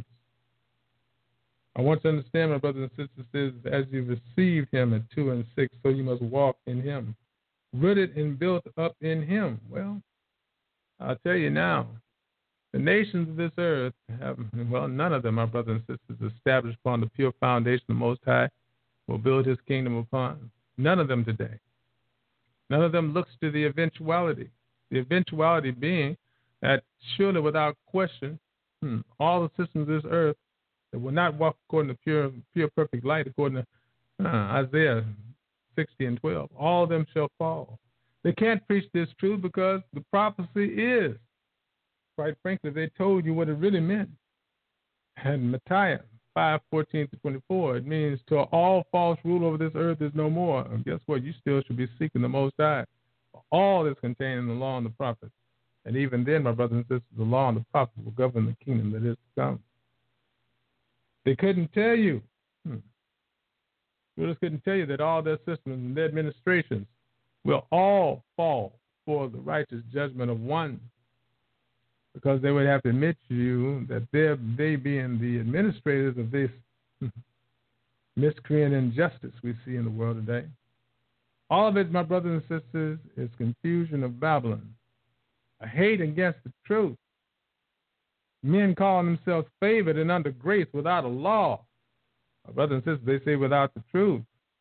I want you to understand, my brothers and sisters, is as you received him at two and six, so you must walk in him, rooted and built up in him. Well, I'll tell you now, the nations of this earth have, well, none of them, my brothers and sisters, established upon the pure foundation the Most High will build his kingdom upon. None of them today. None of them looks to the eventuality. The eventuality being that surely without question, hmm, all the systems of this earth that will not walk according to pure, pure, perfect light, according to uh, Isaiah sixty and twelve, all of them shall fall. They can't preach this truth because the prophecy is, quite frankly, they told you what it really meant. And Micaiah five fourteen to twenty-four, it means to all false rule over this earth is no more. And guess what? You still should be seeking the Most High. All that's contained in the law and the prophets. And even then, my brothers and sisters, the law and the prophets will govern the kingdom that is to come. They couldn't tell you. Hmm. Rulers couldn't tell you that all their systems and their administrations will all fall for the righteous judgment of one. Because they would have to admit to you that they're, they being the administrators of this miscreant injustice we see in the world today. All of it, my brothers and sisters, is confusion of Babylon, a hate against the truth. Men calling themselves favored and under grace without a law. My brothers and sisters, they say without the truth.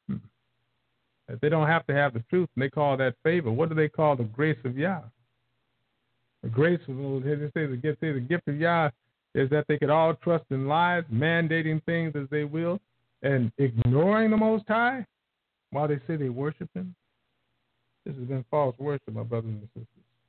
That they don't have to have the truth, and they call that favor. What do they call the grace of Yah? The grace of, they say the gift, say the gift of Yah is that they could all trust in lies, mandating things as they will, and ignoring the Most High while they say they worship him. This has been false worship, my brothers and sisters.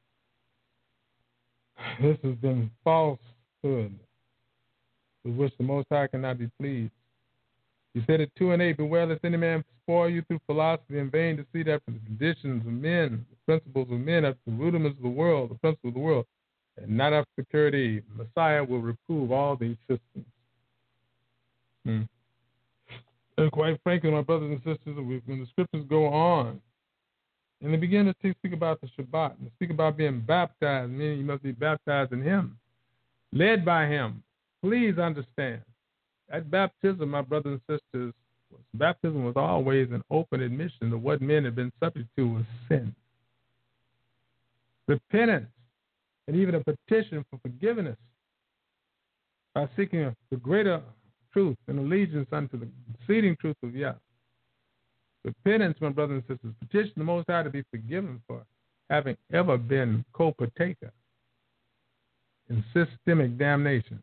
This has been falsehood, with which the Most High cannot be pleased. He said it two and eight, beware lest any man spoil you through philosophy in vain to see that for the traditions of men, the principles of men, after the rudiments of the world, the principles of the world, and not after security. Messiah will reprove all these systems. Hmm. And quite frankly, my brothers and sisters, when the scriptures go on, and they begin to speak about the Shabbat, and speak about being baptized, meaning you must be baptized in Him, led by Him. Please understand, that baptism, my brothers and sisters, was, baptism was always an open admission of what men had been subject to was sin. Repentance, and even a petition for forgiveness by seeking the greater truth and allegiance unto the exceeding truth of Yah. Repentance, my brothers and sisters, petition the Most High to be forgiven for having ever been co-partaker in systemic damnation.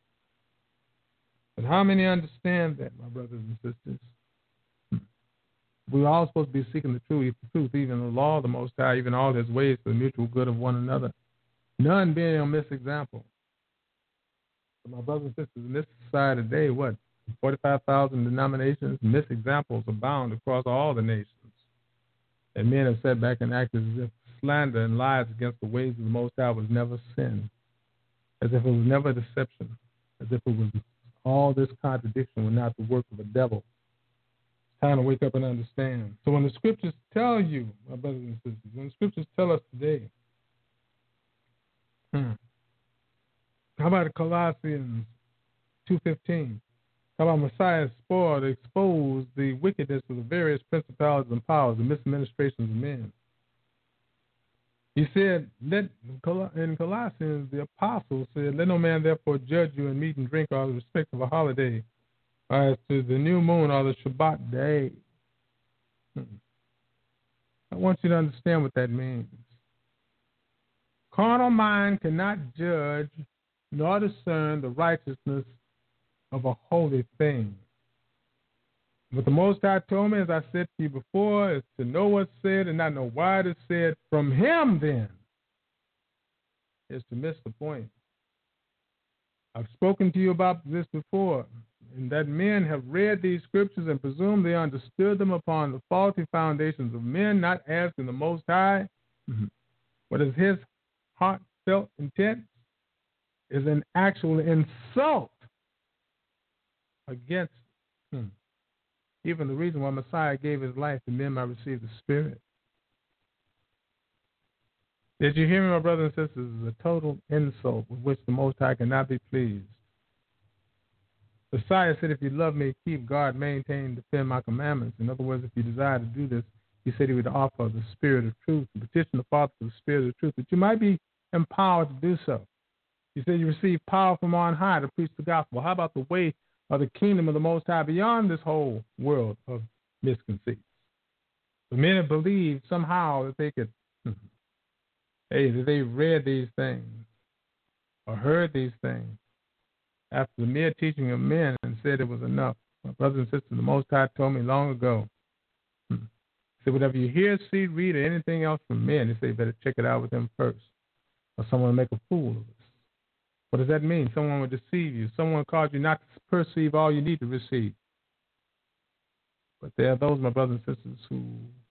But how many understand that, my brothers and sisters? We're all supposed to be seeking the truth, the truth, even the law of the Most High, even all His ways for the mutual good of one another. None being a misexample. But my brothers and sisters, in this society today, what? forty-five thousand denominations, misexamples abound across all the nations. And men have sat back and acted as if slander and lies against the ways of the Most High was never sin, as if it was never deception, as if it was all this contradiction was not the work of a devil. It's time to wake up and understand. So when the scriptures tell you, my brothers and sisters, when the scriptures tell us today, hmm, how about Colossians two fifteen? How about Messiah's spoil to expose the wickedness of the various principalities and powers, the misadministrations of men? He said, let, in Colossians, the apostle said, let no man therefore judge you in meat and drink or the respect of a holiday, or as to the new moon or the Shabbat day. I want you to understand what that means. Carnal mind cannot judge nor discern the righteousness of a holy thing. What the Most High told me, as I said to you before, is to know what's said and not know why it is said from Him, then, is to miss the point. I've spoken to you about this before, and that men have read these scriptures and presumed they understood them upon the faulty foundations of men, not asking the Most High mm-hmm. what is His heartfelt intent, is an actual insult against Him. Even the reason why Messiah gave His life, that men might receive the Spirit. Did you hear me, my brothers and sisters? It is a total insult with which the Most High cannot be pleased. Messiah said, if you love me, keep, guard, maintain, defend my commandments. In other words, if you desire to do this, He said He would offer the Spirit of truth and petition the Father for the Spirit of truth, that you might be empowered to do so. He said you receive power from on high to preach the gospel. How about the way of the kingdom of the Most High beyond this whole world of misconceits? The men have believed somehow that they could, hey, that they read these things or heard these things after the mere teaching of men and said it was enough. My brothers and sisters, the Most High told me long ago, he said, whatever you hear, see, read, or anything else from men, he said, you better check it out with them first, or someone will make a fool of us. What does that mean? Someone will deceive you. Someone will cause you not to perceive all you need to receive. But there are those, my brothers and sisters, who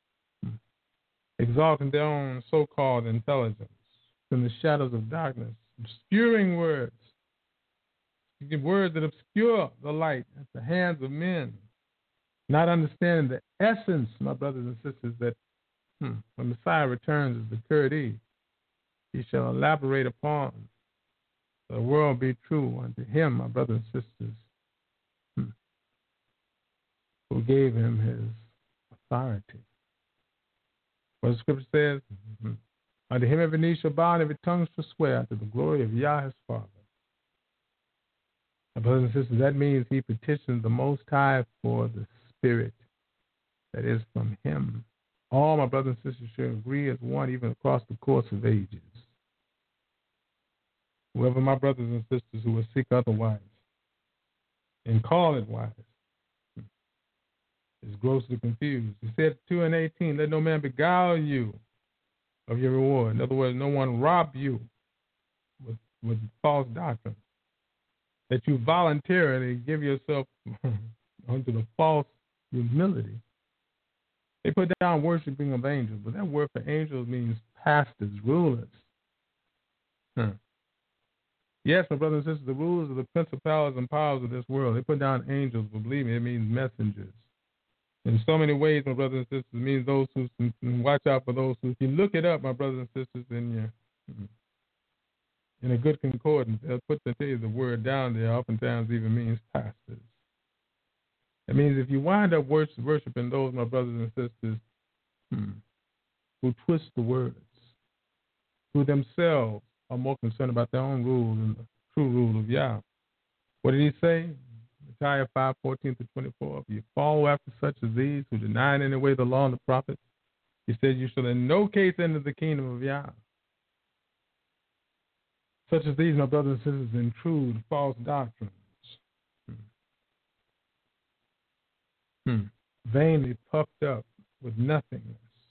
exalt in their own so-called intelligence in the shadows of darkness, obscuring words, words that obscure the light at the hands of men, not understanding the essence, my brothers and sisters, that hmm, when Messiah returns as the Kurdi, He shall elaborate upon the world be true unto Him, my brothers and sisters, hmm, who gave Him His authority. What the scripture says, mm-hmm. unto Him every knee shall bow and every tongue shall swear unto the glory of Yah His Father. My brothers and sisters, that means He petitioned the Most High for the Spirit that is from Him. All my brothers and sisters should agree as one, even across the course of ages. Whoever my brothers and sisters who will seek otherwise and call it wise, is grossly confused. He said two and eighteen, let no man beguile you of your reward. In other words, no one rob you with, with false doctrine. That you voluntarily give yourself unto the false humility. They put down worshiping of angels, but that word for angels means pastors, rulers. Huh. Yes, my brothers and sisters, the rulers of the principalities and powers of this world, they put down angels, but believe me, it means messengers. In so many ways, my brothers and sisters, it means those who watch out for those who, if you look it up, my brothers and sisters, in your in a good concordance, they'll put the, tell you the word down there, oftentimes even means pastors. It means if you wind up worship, worshiping those, my brothers and sisters, hmm, who twist the words, who themselves are more concerned about their own rule than the true rule of Yah. What did he say? Micaiah five, fourteen to twenty-four. If you follow after such as these, who deny in any way the law and the prophets, he said, you shall in no case enter the kingdom of Yah. Such as these, my brothers and sisters, intrude false doctrines. Hmm. Hmm. Vainly puffed up with nothingness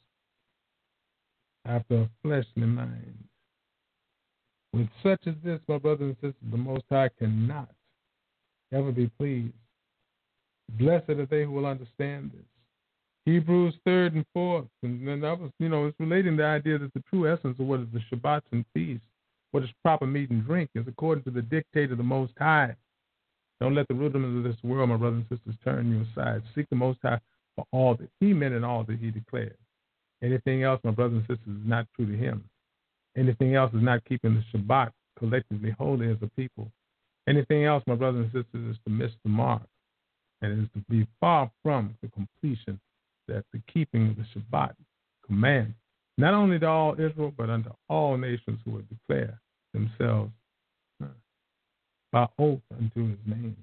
after a fleshly mind. With such as this, my brothers and sisters, the Most High cannot ever be pleased. Blessed are they who will understand this. Hebrews third and fourth, and then that was, you know, it's relating the idea that the true essence of what is the Shabbats and feasts, what is proper meat and drink, is according to the dictate of the Most High. Don't let the rudiments of this world, my brothers and sisters, turn you aside. Seek the Most High for all that He meant and all that He declared. Anything else, my brothers and sisters, is not true to Him. Anything else is not keeping the Shabbat collectively holy as a people. Anything else, my brothers and sisters, is to miss the mark, and it is to be far from the completion that the keeping of the Shabbat commands, not only to all Israel, but unto all nations who would declare themselves uh, by oath unto His name.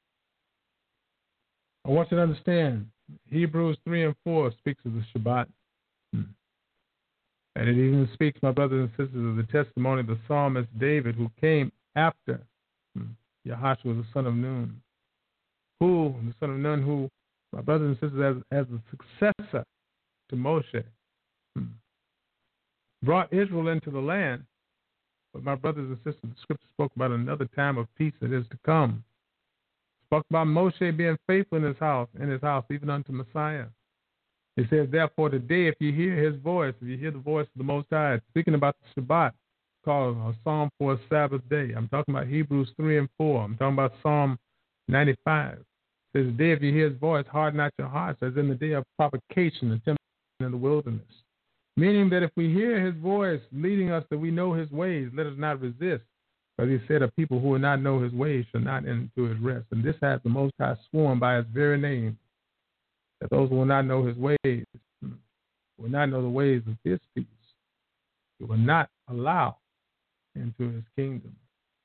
I want you to understand, Hebrews three and four speaks of the Shabbat. Hmm. And it even speaks, my brothers and sisters, of the testimony of the psalmist David, who came after hmm, Yahushua, the son of Nun, who, the son of Nun, who, my brothers and sisters, as, as the successor to Moshe, hmm, brought Israel into the land. But my brothers and sisters, the scripture spoke about another time of peace that is to come. Spoke about Moshe being faithful in his house, in his house, even unto Messiah. He says, therefore, today, if you hear His voice, if you hear the voice of the Most High, speaking about the Shabbat, called a psalm for a Sabbath day. I'm talking about Hebrews three and four. I'm talking about Psalm ninety-five. It says, the day if you hear His voice, harden not your hearts, as in the day of provocation and temptation in the wilderness. Meaning that if we hear His voice leading us that we know His ways, let us not resist. Because He said, a people who will not know His ways shall not enter into His rest. And this has the Most High sworn by His very name, that those who will not know His ways will not know the ways of His peace. He will not allow into His kingdom.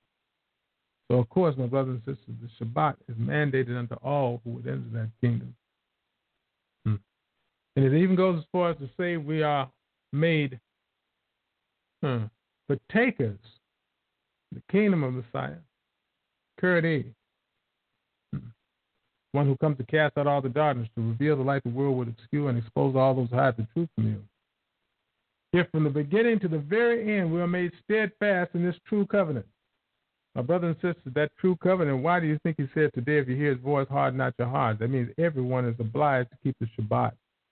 So, of course, my brothers and sisters, the Shabbat is mandated unto all who would enter that kingdom. Hmm. And it even goes as far as to say we are made hmm, partakers of the kingdom of Messiah, Kurdi, hmm. one who comes to cast out all the darkness, to reveal the light the world would obscure and expose all those who hide the truth from you. If from the beginning to the very end we are made steadfast in this true covenant. My brothers and sisters, that true covenant, why do you think He said today, if you hear His voice, harden not your hearts? That means everyone is obliged to keep the Shabbat.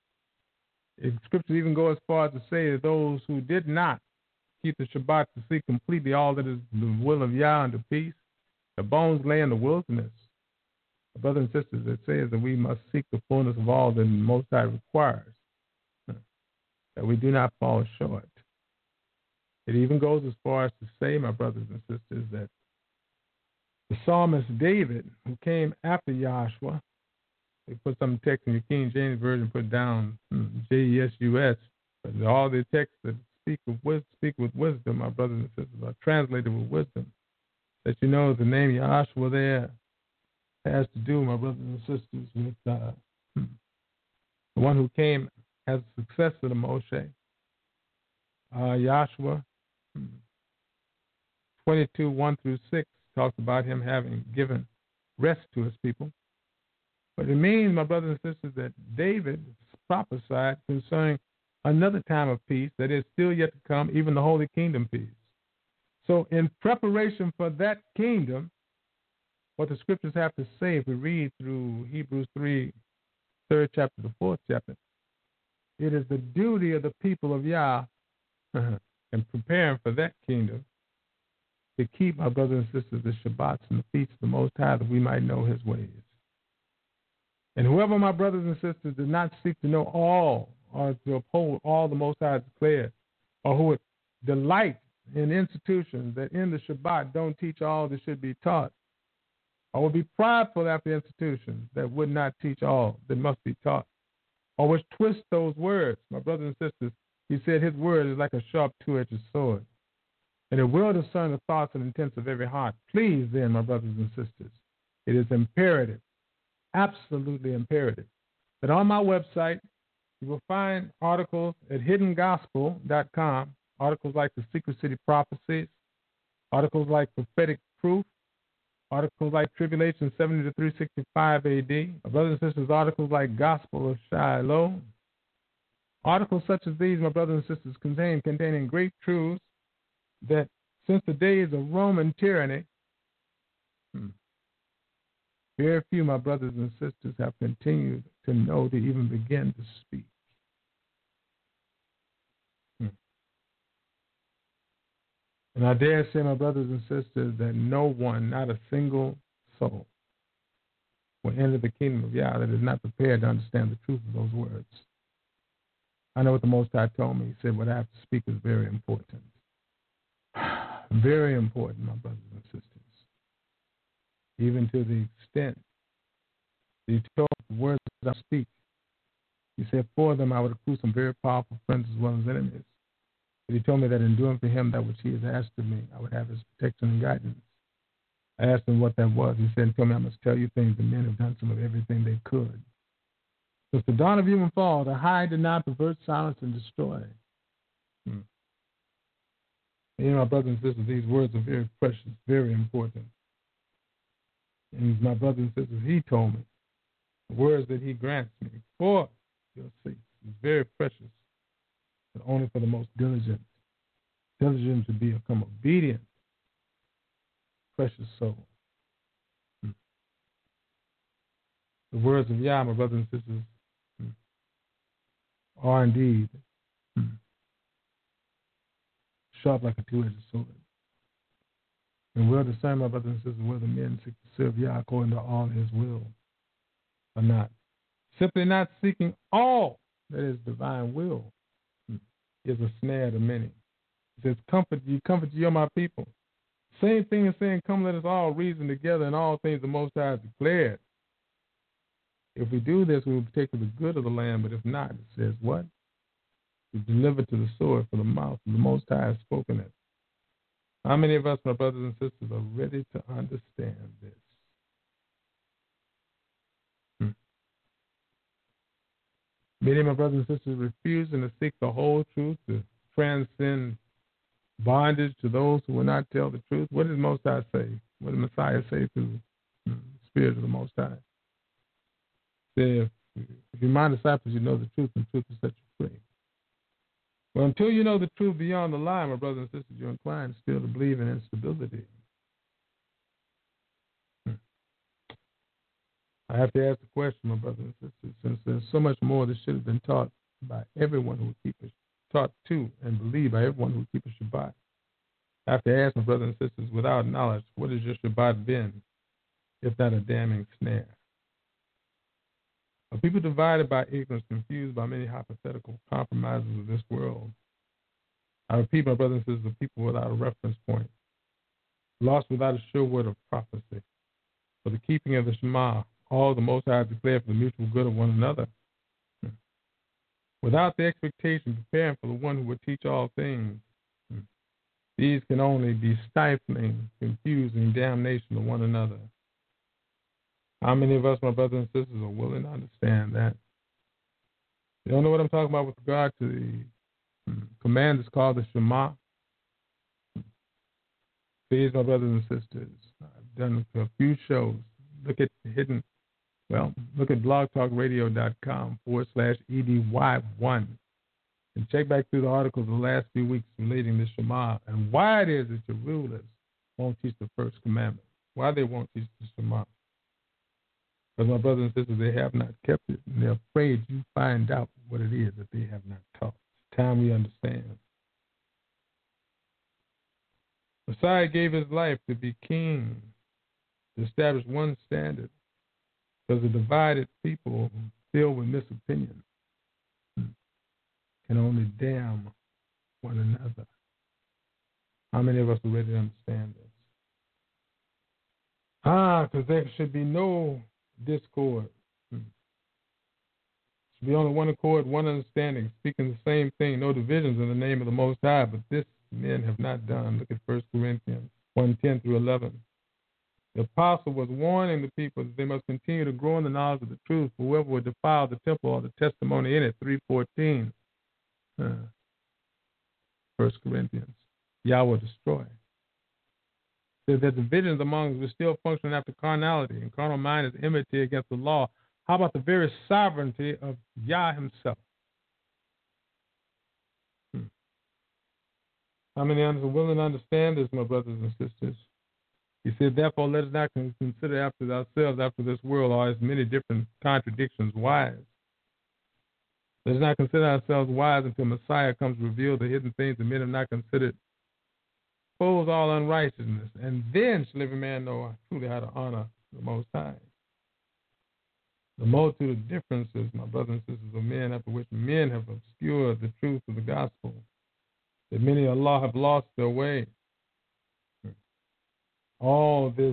If Scripture even go as far as to say that those who did not keep the Shabbat to seek completely all that is the will of Yah unto peace, the bones lay in the wilderness. My brothers and sisters, it says that we must seek the fullness of all that the Most High requires, that we do not fall short. It even goes as far as to say, my brothers and sisters, that the psalmist David, who came after Yahshua, they put some text in your King James Version, put down J E S U S, but all the texts that speak with wisdom, speak with wisdom, my brothers and sisters, are translated with wisdom. That you know the name Yahshua there has to do, my brothers and sisters, with uh, the one who came as a successor to Moshe, uh, Yahshua. twenty-two, one through six talks about Him having given rest to His people. But it means, my brothers and sisters, that David prophesied concerning another time of peace that is still yet to come, even the Holy Kingdom peace. So in preparation for that kingdom, what the scriptures have to say, if we read through Hebrews three, third chapter, the fourth chapter, it is the duty of the people of Yah in preparing for that kingdom to keep, my brothers and sisters, the Shabbats and the feasts of the Most High, that we might know his ways. And whoever, my brothers and sisters, did not seek to know all or to uphold all the Most High declared, or who would delight in institutions that in the Shabbat don't teach all that should be taught, or would be prideful after institutions that would not teach all that must be taught, or which twist those words, my brothers and sisters, he said his word is like a sharp two-edged sword, and it will discern the thoughts and intents of every heart. Please then, my brothers and sisters, it is imperative, absolutely imperative, that on my website you will find articles at hidden gospel dot com, articles like the Secret City Prophecies, articles like Prophetic Proof, articles like Tribulation seventy to three sixty-five A D, my brothers and sisters, articles like Gospel of Shiloh. Articles such as these, my brothers and sisters, contain containing great truths that since the days of Roman tyranny, hmm, very few, my brothers and sisters, have continued to know to even begin to speak. Hmm. And I dare say, my brothers and sisters, that no one, not a single soul, will enter the kingdom of Yah that is not prepared to understand the truth of those words. I know what the Most High told me. He said what I have to speak is very important. Very important, my brothers and sisters. Even to the extent that he told the words that I speak. He said, for them I would accrue some very powerful friends as well as enemies. But he told me that in doing for him that which he has asked of me, I would have his protection and guidance. I asked him what that was. He said, tell me I must tell you things. The men have done some of everything they could. Since the dawn of human fall, to hide, deny, pervert, silence, and destroy. Hmm. And, you know, my brothers and sisters, these words are very precious, very important. And my brothers and sisters, he told me, the words that he grants me for your sake is very precious, but only for the most diligent. Diligent to become obedient, precious soul. Hmm. The words of Yah, my brothers and sisters, hmm, are indeed hmm, sharp like a two-edged sword. And we'll discern, my brothers and sisters, whether men seek to serve Yah according to all his will or not. Simply not seeking all that is divine will is a snare to many. It says, comfort ye, comfort ye, O my people. Same thing as saying, come, let us all reason together in all things the Most High has declared. If we do this, we will take to the good of the land, but if not, it says what? We deliver to the sword for the mouth of the Most High has spoken it. How many of us, my brothers and sisters, are ready to understand this? Hmm. Many of my brothers and sisters refusing to seek the whole truth, to transcend bondage to those who will not tell the truth. What did Most High say? What did Messiah say through hmm, the Spirit of the Most High? Say, if, if you're my disciples, you know the truth, and the truth will set you free. Well, until you know the truth beyond the lie, my brothers and sisters, you're inclined still to believe in instability. Hmm. I have to ask the question, my brothers and sisters, since there's so much more that should have been taught by everyone who would keep it, taught to and believed by everyone who would keep a Shabbat. I have to ask my brothers and sisters, without knowledge, what has your Shabbat been, if not a damning snare? Are people divided by ignorance, confused by many hypothetical compromises of this world? I repeat, my brothers and sisters, people without a reference point, lost without a sure word of prophecy, for the keeping of the Shema, all the Most High declared for the mutual good of one another. Without the expectation, preparing for the one who would teach all things, these can only be stifling, confusing, damnation of one another. How many of us, my brothers and sisters, are willing to understand that? You don't know what I'm talking about with regard to the hmm, command that's called the Shema? Please, my brothers and sisters, I've done a few shows. Look at the hidden Well, look at blogtalkradio.com forward slash E D Y one and check back through the articles of the last few weeks relating to Shema and why it is that your rulers won't teach the first commandment. Why they won't teach the Shema. Because my brothers and sisters, they have not kept it, and they're afraid you find out what it is that they have not taught. It's time we understand. Messiah gave his life to be king, to establish one standard, because a divided people filled with misopinion can only damn one another. How many of us are ready to understand this? Ah, because there should be no discord. Hmm. Should be only one accord, one understanding, speaking the same thing, no divisions in the name of the Most High. But this men have not done. Look at First Corinthians one ten through eleven. The apostle was warning the people that they must continue to grow in the knowledge of the truth. Whoever would defile the temple or the testimony in it, three fourteen. Uh, First Corinthians. Yah will destroy. Says that divisions among us will still function after carnality, and carnal mind is enmity against the law. How about the very sovereignty of Yah himself? Hmm. How many are willing to understand this, my brothers and sisters? He said, therefore, let us not consider after ourselves, after this world, or as many different contradictions wise. Let us not consider ourselves wise until Messiah comes to reveal the hidden things that men have not considered. Expose all unrighteousness, and then shall every man know truly how to honor the Most High. The multitude of differences, my brothers and sisters, of men, after which men have obscured the truth of the gospel, that many of Allah have lost their way. All this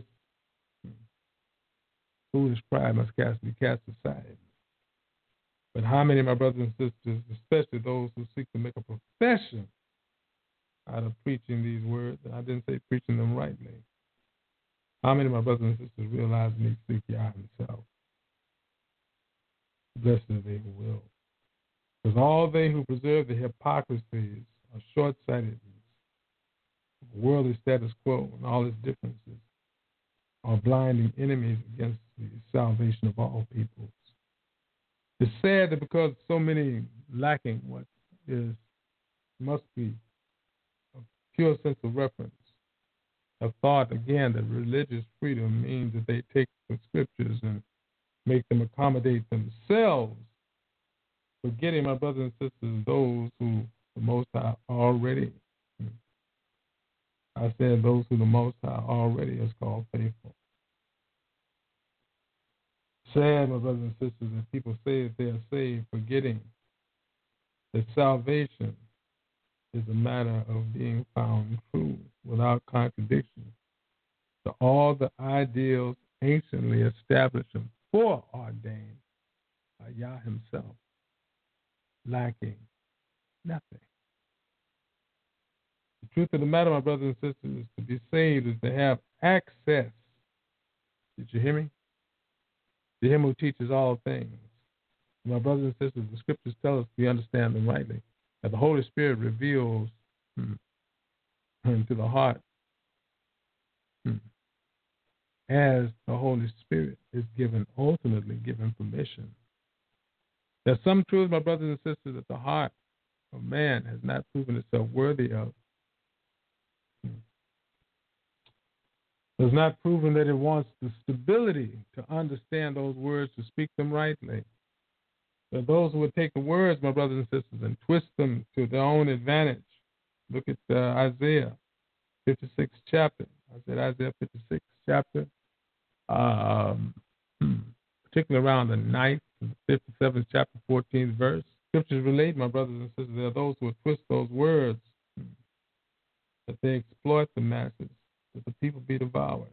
foolish pride must cast, be cast aside. But how many of my brothers and sisters, especially those who seek to make a profession out of preaching these words, and I didn't say preaching them rightly, how many of my brothers and sisters realize they need to seek Yah himself? Blessed are they who will. Because all they who preserve the hypocrisies are short-sightedness, worldly status quo, and all its differences are blinding enemies against the salvation of all peoples. It's sad that because so many lacking what is must be a pure sense of reference, have thought again that religious freedom means that they take the scriptures and make them accommodate themselves, forgetting, my brothers and sisters, those who the Most High already, I said those who the Most High already has called faithful. Sad, my brothers and sisters, that people say that they are saved, forgetting that salvation is a matter of being found true without contradiction to all the ideals anciently established and foreordained by Yah himself, lacking nothing. The truth of the matter, my brothers and sisters, is to be saved is to have access. Did you hear me? To him who teaches all things. My brothers and sisters, the scriptures tell us we understand them rightly. That the Holy Spirit reveals hmm, into the heart hmm, as the Holy Spirit is given, ultimately given permission. There's some truths, my brothers and sisters, that the heart of man has not proven itself worthy of. It has not proven that it wants the stability to understand those words, to speak them rightly. But those who would take the words, my brothers and sisters, and twist them to their own advantage. Look at uh, Isaiah fifty-sixth chapter. I said Isaiah fifty-sixth chapter, um, particularly around the ninth, fifty-seventh chapter, fourteenth verse. Scriptures relate, my brothers and sisters, there are those who would twist those words, that they exploit the masses, that the people be devoured.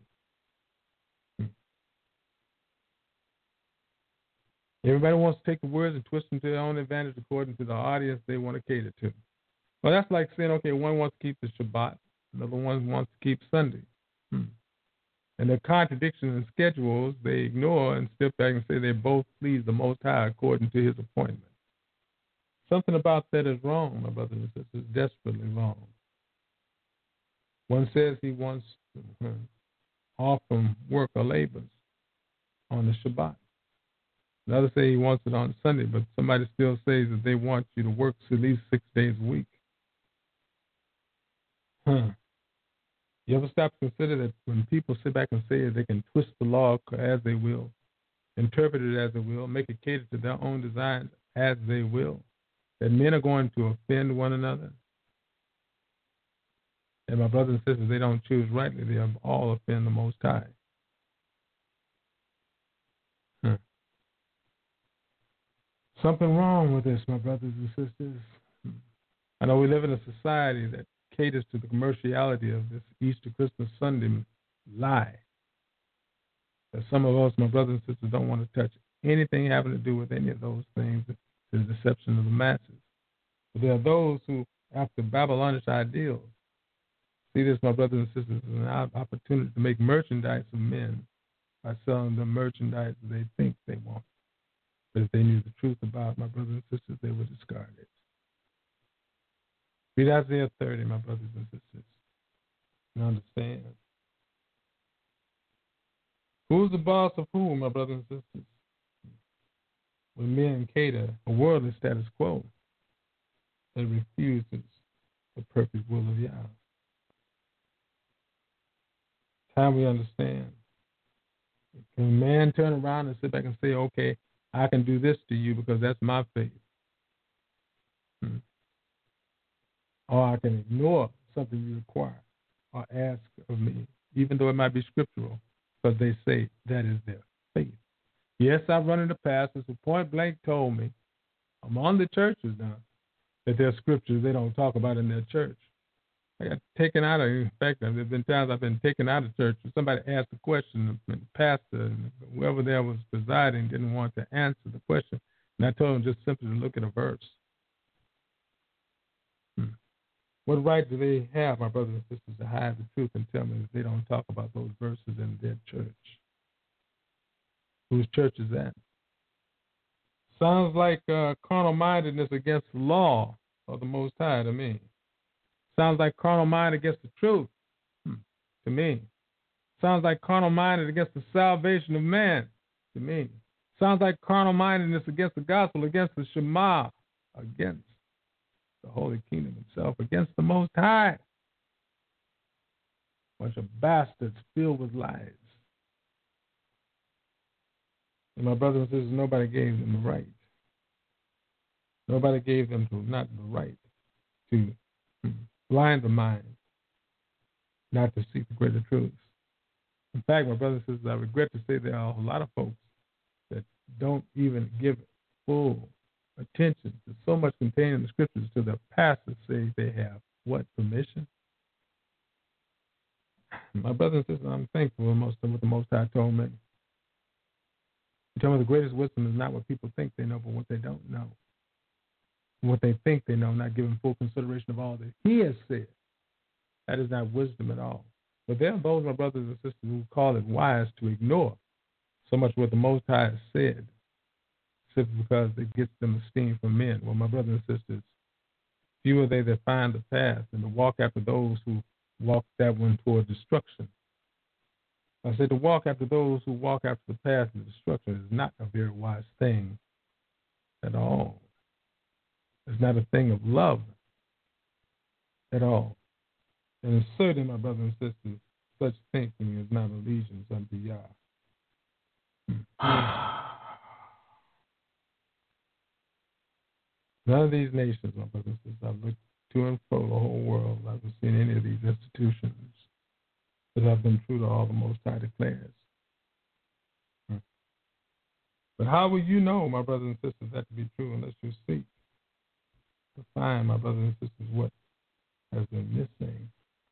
Everybody wants to take the words and twist them to their own advantage according to the audience they want to cater to. Well, that's like saying, okay, one wants to keep the Shabbat, another one wants to keep Sunday. Hmm. And their contradictions in schedules, they ignore and step back and say they both please the Most High according to his appointment. Something about that is wrong, my brothers and sisters, desperately wrong. One says he wants to offer work or labors on the Shabbat. Another say he wants it on Sunday, but somebody still says that they want you to work at least six days a week. Huh. You ever stop to consider that when people sit back and say they can twist the law as they will, interpret it as they will, make it cater to their own designs as they will, that men are going to offend one another? And my brothers and sisters, they don't choose rightly. They all offend the Most High. Huh. Something wrong with this, my brothers and sisters. I know we live in a society that caters to the commerciality of this Easter, Christmas, Sunday lie. But some of us, my brothers and sisters, don't want to touch anything having to do with any of those things, to the deception of the masses. But there are those who, after Babylonish ideals, see this, my brothers and sisters, as an opportunity to make merchandise of men by selling them merchandise that they think they want. But if they knew the truth about my brothers and sisters, they would discard it. Read Isaiah thirty, my brothers and sisters, and understand. Who's the boss of whom, my brothers and sisters? When men cater a worldly status quo that refuses the perfect will of Yahweh. Time we understand. Can a man turn around and sit back and say, okay, I can do this to you because that's my faith? Hmm. Or I can ignore something you require or ask of me, even though it might be scriptural, because they say that is their faith. Yes, I've run into pastors who point blank told me, among the churches now, that there are scriptures they don't talk about in their church. I got taken out of, in fact, there have been times I've been taken out of church. Somebody asked a question, and the pastor and whoever there was presiding didn't want to answer the question. And I told them just simply to look at a verse. Hmm. What right do they have, my brothers and sisters, to hide the truth and tell me that they don't talk about those verses in their church? Whose church is that? Sounds like uh, carnal-mindedness against the law of the Most High to me. Sounds like carnal mind against the truth hmm, to me. Sounds like carnal minded against the salvation of man to me. Sounds like carnal mindedness against the gospel, against the Shema, against the Holy Kingdom itself, against the Most High. Bunch of bastards filled with lies. And my brothers and sisters, nobody gave them the right. Nobody gave them to, not the right to hmm, blind the mind, not to seek the greater truths. In fact, my brothers and sisters, I regret to say there are a lot of folks that don't even give full attention to so much contained in the scriptures till the pastors say they have what, permission? My brothers and sisters, I'm thankful for most of what the Most High told me. He told me the greatest wisdom is not what people think they know, but what they don't know. What they think they know, not giving full consideration of all that He has said. That is not wisdom at all. But there are those, my brothers and sisters, who call it wise to ignore so much what the Most High has said, simply because it gets them esteem from men. Well, my brothers and sisters, few are they that find the path and to walk after those who walk that one toward destruction. I said to walk after those who walk after the path of destruction is not a very wise thing at all. It's not a thing of love at all. And certainly, my brothers and sisters, such thinking is not allegiance unto Yah. None of these nations, my brothers and sisters, I've looked to and fro the whole world. I haven't seen any of these institutions that have been true to all the Most High declares. But how will you know, my brothers and sisters, that to be true unless you seek to find, my brothers and sisters, what has been missing?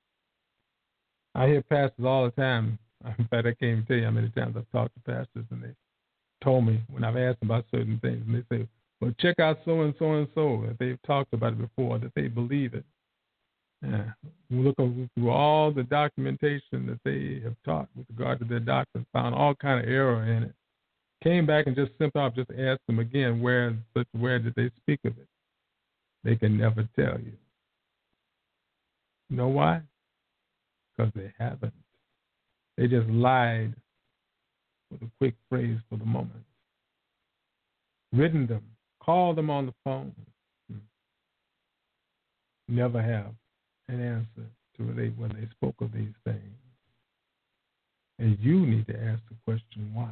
I hear pastors all the time. In fact, I can't even tell you how many times I've talked to pastors and they told me when I've asked them about certain things, and they say, well, check out so-and-so and so, that they've talked about it before, that they believe it. Yeah. We look over through all the documentation that they have taught with regard to their doctrine, found all kind of error in it. Came back and just simply off just asked them again, where, such, where did they speak of it? They can never tell you. You know why? Because they haven't. They just lied with a quick phrase for the moment. written them, called them on the phone. Never have an answer to relate when they spoke of these things. And you need to ask the question, why?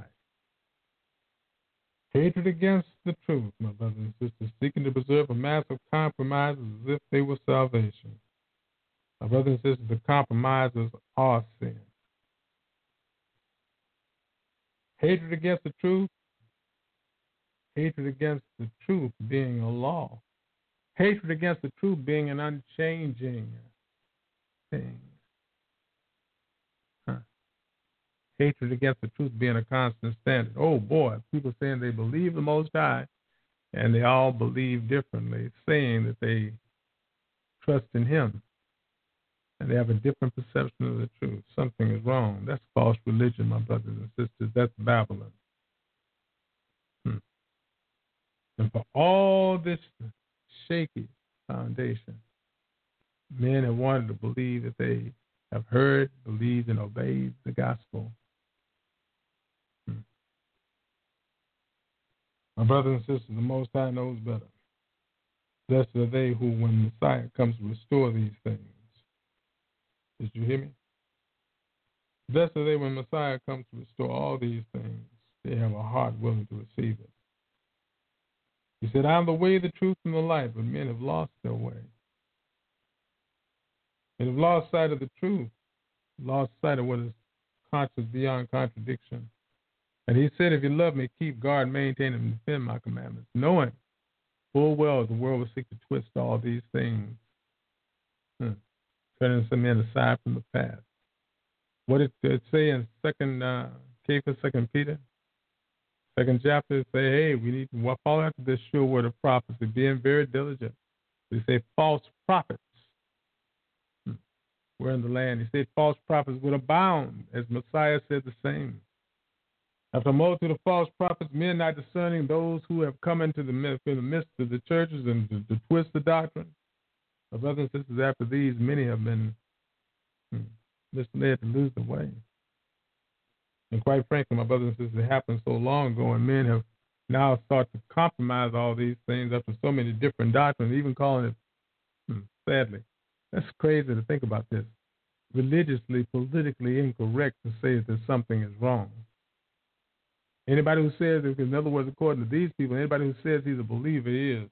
Hatred against the truth, my brothers and sisters, seeking to preserve a mass of compromises as if they were salvation. My brothers and sisters, the compromises are sin. Hatred against the truth, hatred against the truth being a law. Hatred against the truth being an unchanging thing. Huh. Hatred against the truth being a constant standard. Oh boy, people saying they believe the Most High, and they all believe differently, saying that they trust in Him, and they have a different perception of the truth. Something is wrong. That's false religion, my brothers and sisters. That's Babylon. Hmm. And for all this shaky foundation, men have wanted to believe that they have heard, believed, and obeyed the gospel. Hmm. My brothers and sisters, the Most High knows better. Blessed are they who, when Messiah comes to restore these things. Did you hear me? Blessed are they when Messiah comes to restore all these things. They have a heart willing to receive it. He said, I am the way, the truth, and the life, but men have lost their way. They have lost sight of the truth, lost sight of what is conscious beyond contradiction. And he said, if you love me, keep guard, maintain, and defend my commandments, knowing full well the world will seek to twist all these things, hmm. turning some men aside from the path. What did it say in Second uh, Cephas, Second Peter? Second chapter, say, hey, we need to follow after this sure word of prophecy, being very diligent. They say false prophets hmm. were in the land. He said false prophets would abound, as Messiah said the same. After a multitude of false prophets, men not discerning those who have come into the midst, in the midst of the churches and to, to twist the doctrine. My brothers and sisters, after these, many have been hmm, misled to lose the way. And quite frankly, my brothers and sisters, it happened so long ago, and men have now started to compromise all these things after so many different doctrines, even calling it, hmm, sadly, that's crazy to think about this, religiously, politically incorrect to say that something is wrong. Anybody who says, in other words, according to these people, anybody who says he's a believer is.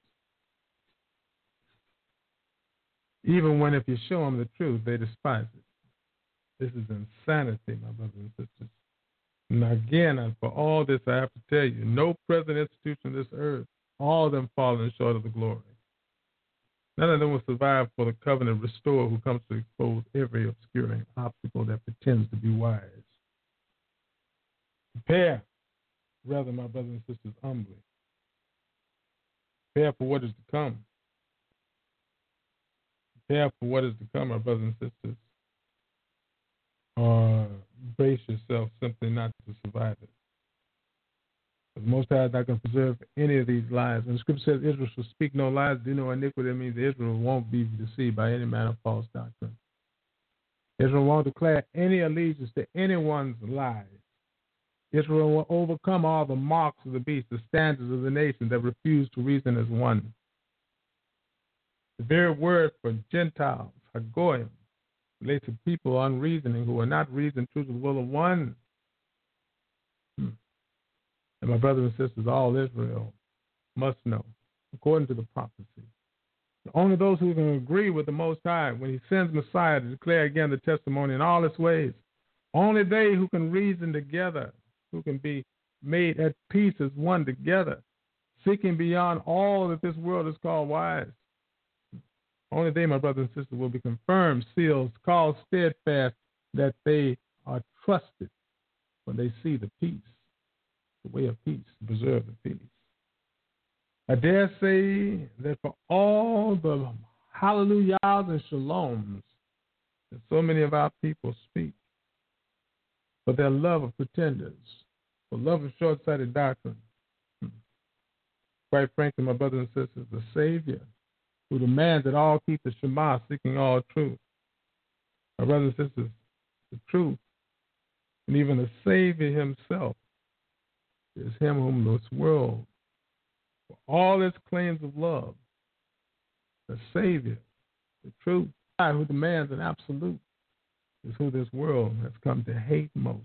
Even when if you show them the truth, they despise it. This is insanity, my brothers and sisters. Now, again, for all this, I have to tell you, no present institution of this earth, all of them falling short of the glory. None of them will survive for the covenant restorer who comes to expose every obscuring obstacle that pretends to be wise. Prepare, rather, my brothers and sisters, humbly. Prepare for what is to come. Prepare for what is to come, my brothers and sisters. Or brace yourself simply not to survive it. The Most High is not going to preserve any of these lies. When the Scripture says Israel shall speak no lies, do no iniquity, that means Israel won't be deceived by any man of false doctrine. Israel won't declare any allegiance to anyone's lies. Israel will overcome all the marks of the beast, the standards of the nations that refuse to reason as one. The very word for Gentiles, Hagoyim, relates to people unreasoning who are not reasoning true to the will of one. Hmm. And my brothers and sisters, all Israel must know, according to the prophecy, only those who can agree with the Most High when he sends Messiah to declare again the testimony in all its ways, only they who can reason together, who can be made at peace as one together, seeking beyond all that this world is called wise. Only they, my brothers and sisters, will be confirmed, sealed, called steadfast, that they are trusted when they see the peace, the way of peace, to preserve the peace. I dare say that for all the hallelujahs and shaloms that so many of our people speak, for their love of pretenders, for love of short-sighted doctrine, quite frankly, my brothers and sisters, the Savior, who demands that all keep the Shema, seeking all truth. My brothers and sisters, the truth, and even the Savior himself, is him whom this world for all its claims of love, the Savior, the truth, God who demands an absolute, is who this world has come to hate most.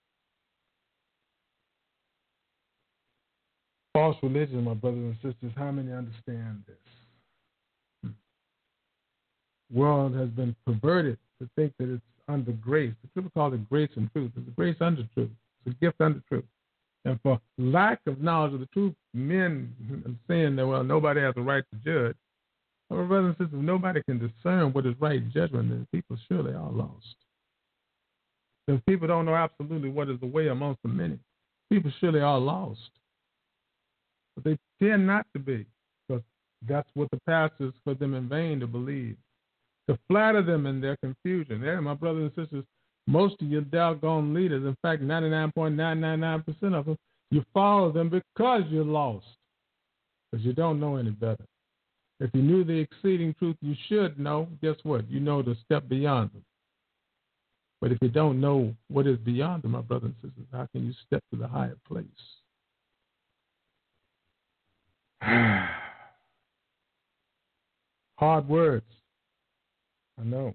False religion, my brothers and sisters, how many understand this? The world has been perverted to think that it's under grace. The people call it grace and truth. It's a grace under truth. It's a gift under truth. And for lack of knowledge of the truth, men are saying that, well, nobody has a right to judge. Well, brothers and sisters, if nobody can discern what is right judgment, then people surely are lost. If people don't know absolutely what is the way amongst the many, people surely are lost. But they tend not to be, because that's what the pastors put them in vain to believe, to flatter them in their confusion. Yeah, my brothers and sisters, most of your doggone leaders, in fact, ninety-nine point nine nine nine percent of them, you follow them because you're lost, because you don't know any better. If you knew the exceeding truth you should know, guess what? You know to step beyond them. But if you don't know what is beyond them, my brothers and sisters, how can you step to the higher place? Hard words. I know.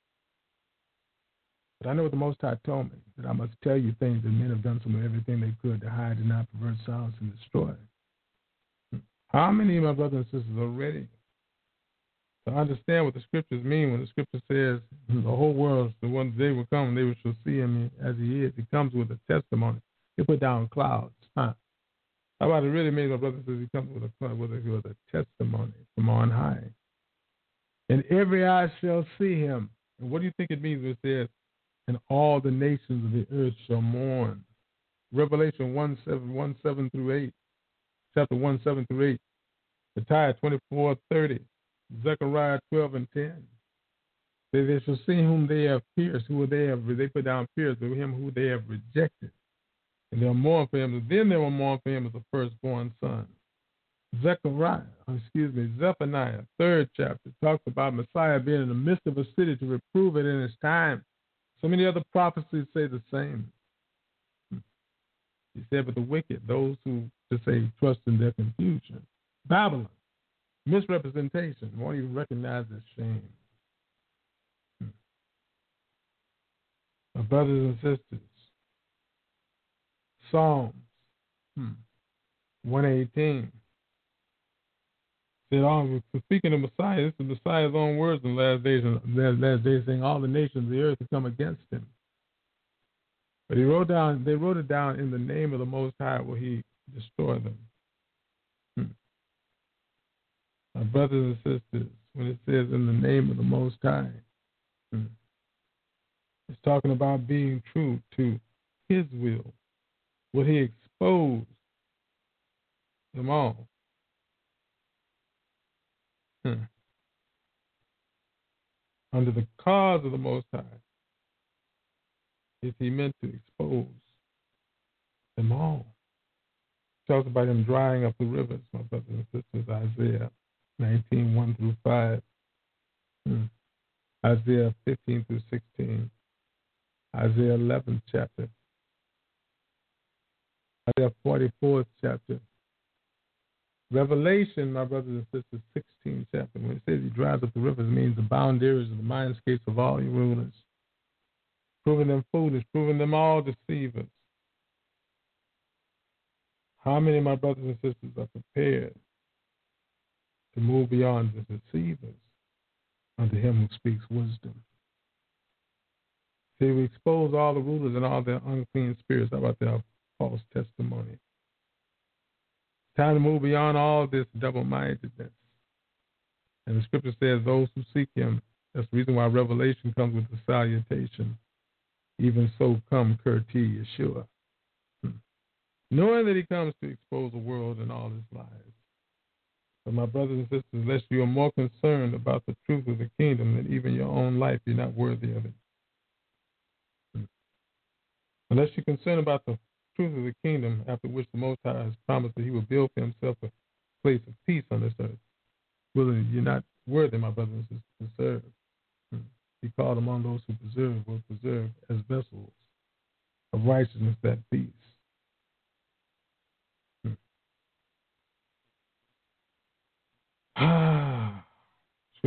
But I know what the Most High told me, that I must tell you things that men have done some of everything they could to hide, deny, pervert, silence, and destroy. How many of my brothers and sisters are ready to understand what the scriptures mean when the scripture says the whole world, the one day will come, they shall see him as he is. He comes with a testimony. He put down clouds. Huh? How about it really means, my brothers and sisters, he comes with a, with, a, with a testimony from on high. And every eye shall see him. And what do you think it means when it says, and all the nations of the earth shall mourn? Revelation one seven, one seven through eight. Chapter one, seven through eight. Isaiah twenty-four, thirty. Zechariah twelve and ten. They, they shall see whom they have pierced, who they have, they put down pierced, but him who they have rejected. And they'll mourn for him. Then they will mourn for him as a firstborn son. Zechariah, excuse me, Zephaniah, third chapter, talks about Messiah being in the midst of a city to reprove it in its time. So many other prophecies say the same. He said, but the wicked, those who, to say, trust in their confusion. Babylon, misrepresentation, won't even recognize its shame. My brothers and sisters, Psalms hmm, one eighteen. Said, oh, speaking of Messiah, this is Messiah's own words in the last days, and last, last days saying all the nations of the earth have come against him. But he wrote down, they wrote it down in the name of the Most High will he destroy them. Hmm. My brothers and sisters, when it says in the name of the Most High, hmm, it's talking about being true to his will. Will he expose them all? Hmm. Under the cause of the Most High, is he meant to expose them all? It talks about him drying up the rivers, my brothers and sisters, Isaiah nineteen, one through five, hmm. Isaiah fifteen through sixteen, Isaiah eleventh chapter, Isaiah forty-fourth chapter, Revelation, my brothers and sisters, sixteenth chapter. When it says he dries up the rivers, it means the boundaries of the mindscapes of all your rulers, proving them foolish, proving them all deceivers. How many of my brothers and sisters are prepared to move beyond the deceivers unto him who speaks wisdom? See, we expose all the rulers and all their unclean spirits. How about their false testimony? Time to move beyond all this double-mindedness. And the scripture says those who seek him, that's the reason why Revelation comes with the salutation. Even so come Kurti Yeshua. Hmm. Knowing that he comes to expose the world and all its lies. But my brothers and sisters, unless you are more concerned about the truth of the kingdom than even your own life, you're not worthy of it. Hmm. Unless you're concerned about the truth of the kingdom, after which the Most High has promised that he will build for himself a place of peace on this earth. Well, you're not worthy, my brothers and sisters, to serve. Hmm. He called among those who preserve will preserve as vessels of righteousness that peace. Hmm.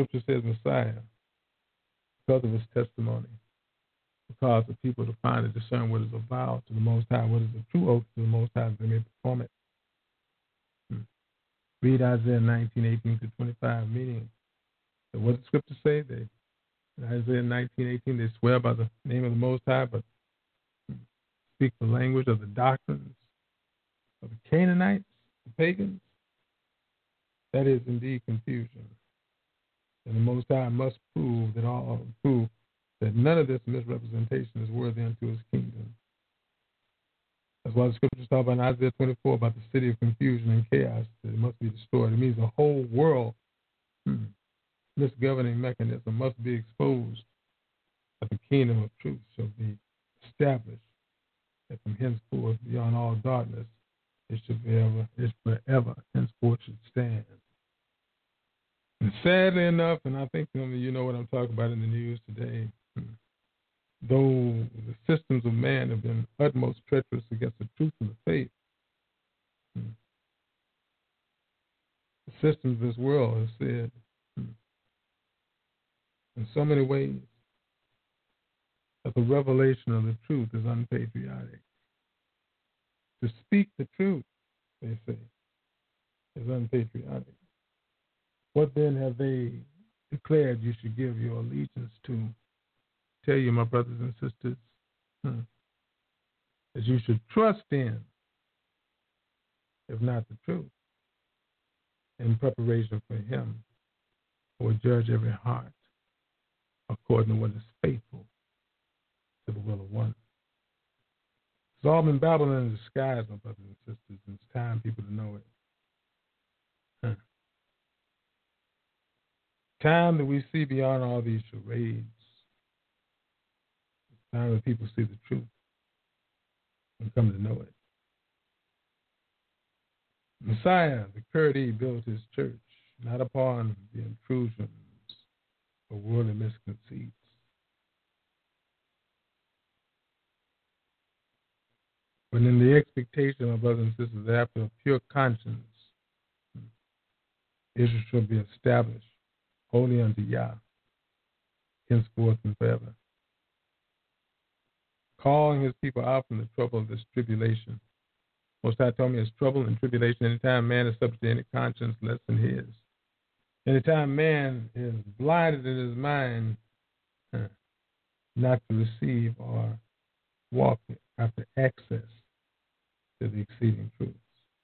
Scripture says Messiah, because of his testimony, will cause the people to find and discern what is a vow to the Most High, what is a true oath to the Most High, that they may perform it. Hmm. Read Isaiah nineteen, eighteen to twenty-five, meaning that what the Scripture say? They, in Isaiah nineteen, eighteen, they swear by the name of the Most High, but speak the language of the doctrines of the Canaanites, the pagans. That is indeed confusion. And the Most High must prove that all prove that none of this misrepresentation is worthy unto his kingdom. That's why the scriptures talk about in Isaiah twenty-four about the city of confusion and chaos, that it must be destroyed. It means the whole world, hmm, this governing mechanism must be exposed, that the kingdom of truth shall be established, that from henceforth beyond all darkness it should be ever, it forever henceforth should stand. And sadly enough, and I think some of you know what I'm talking about in the news today, though the systems of man have been utmost treacherous against the truth of the faith, the systems of this world have said, in so many ways, that the revelation of the truth is unpatriotic. To speak the truth, they say, is unpatriotic. What then have they declared you should give your allegiance to? Tell you, my brothers and sisters, hmm, that you should trust in, if not the truth, in preparation for him who will judge every heart according to what is faithful to the will of one. It's all been Babylon in disguise, my brothers and sisters, and it's time people to know it. Huh. Time that we see beyond all these charades. It's time that people see the truth and come to know it. Messiah, the Kurdi, built his church not upon the intrusions of worldly misconceits, but in the expectation of brothers and sisters that after a pure conscience, Israel shall be established holy unto Yah, henceforth and forever, calling his people out from the trouble of this tribulation. Most High told me it's trouble and tribulation anytime man is subject to any conscience less than his. Anytime man is blinded in his mind huh, not to receive or walk after access to the exceeding truths.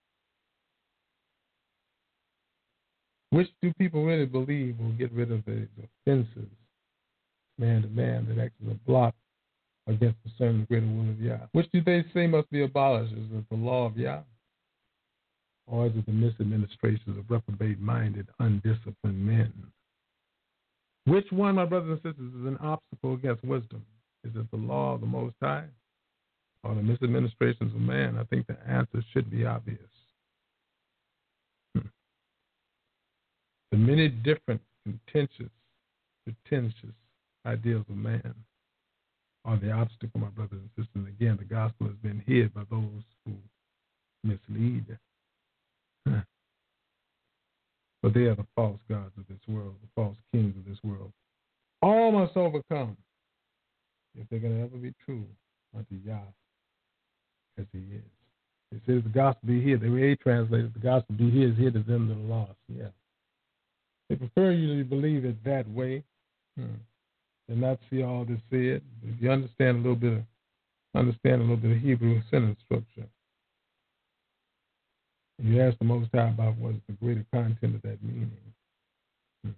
Which do people really believe will get rid of the offenses, man to man, that acts as a block against the certain greater will of Yah? Which do they say must be abolished? Is it the law of Yah? Or is it the misadministrations of reprobate-minded, undisciplined men? Which one, my brothers and sisters, is an obstacle against wisdom? Is it the law of the Most High or the misadministrations of man? I think the answer should be obvious. Hmm. The many different contentious, pretentious ideals of man are the obstacle, my brothers and sisters. And again, the gospel has been hid by those who mislead. Huh. But they are the false gods of this world, the false kings of this world. All must overcome if they're going to ever be true unto Yah as he is. It says the gospel be hid. The way they translate it, the gospel be hid is hid to them that are lost. Yeah. They prefer you to believe it that way hmm. and not see all this said. If you understand a little bit of understand a little bit of Hebrew sentence structure, and you ask the Most High about what is the greater content of that meaning, hmm.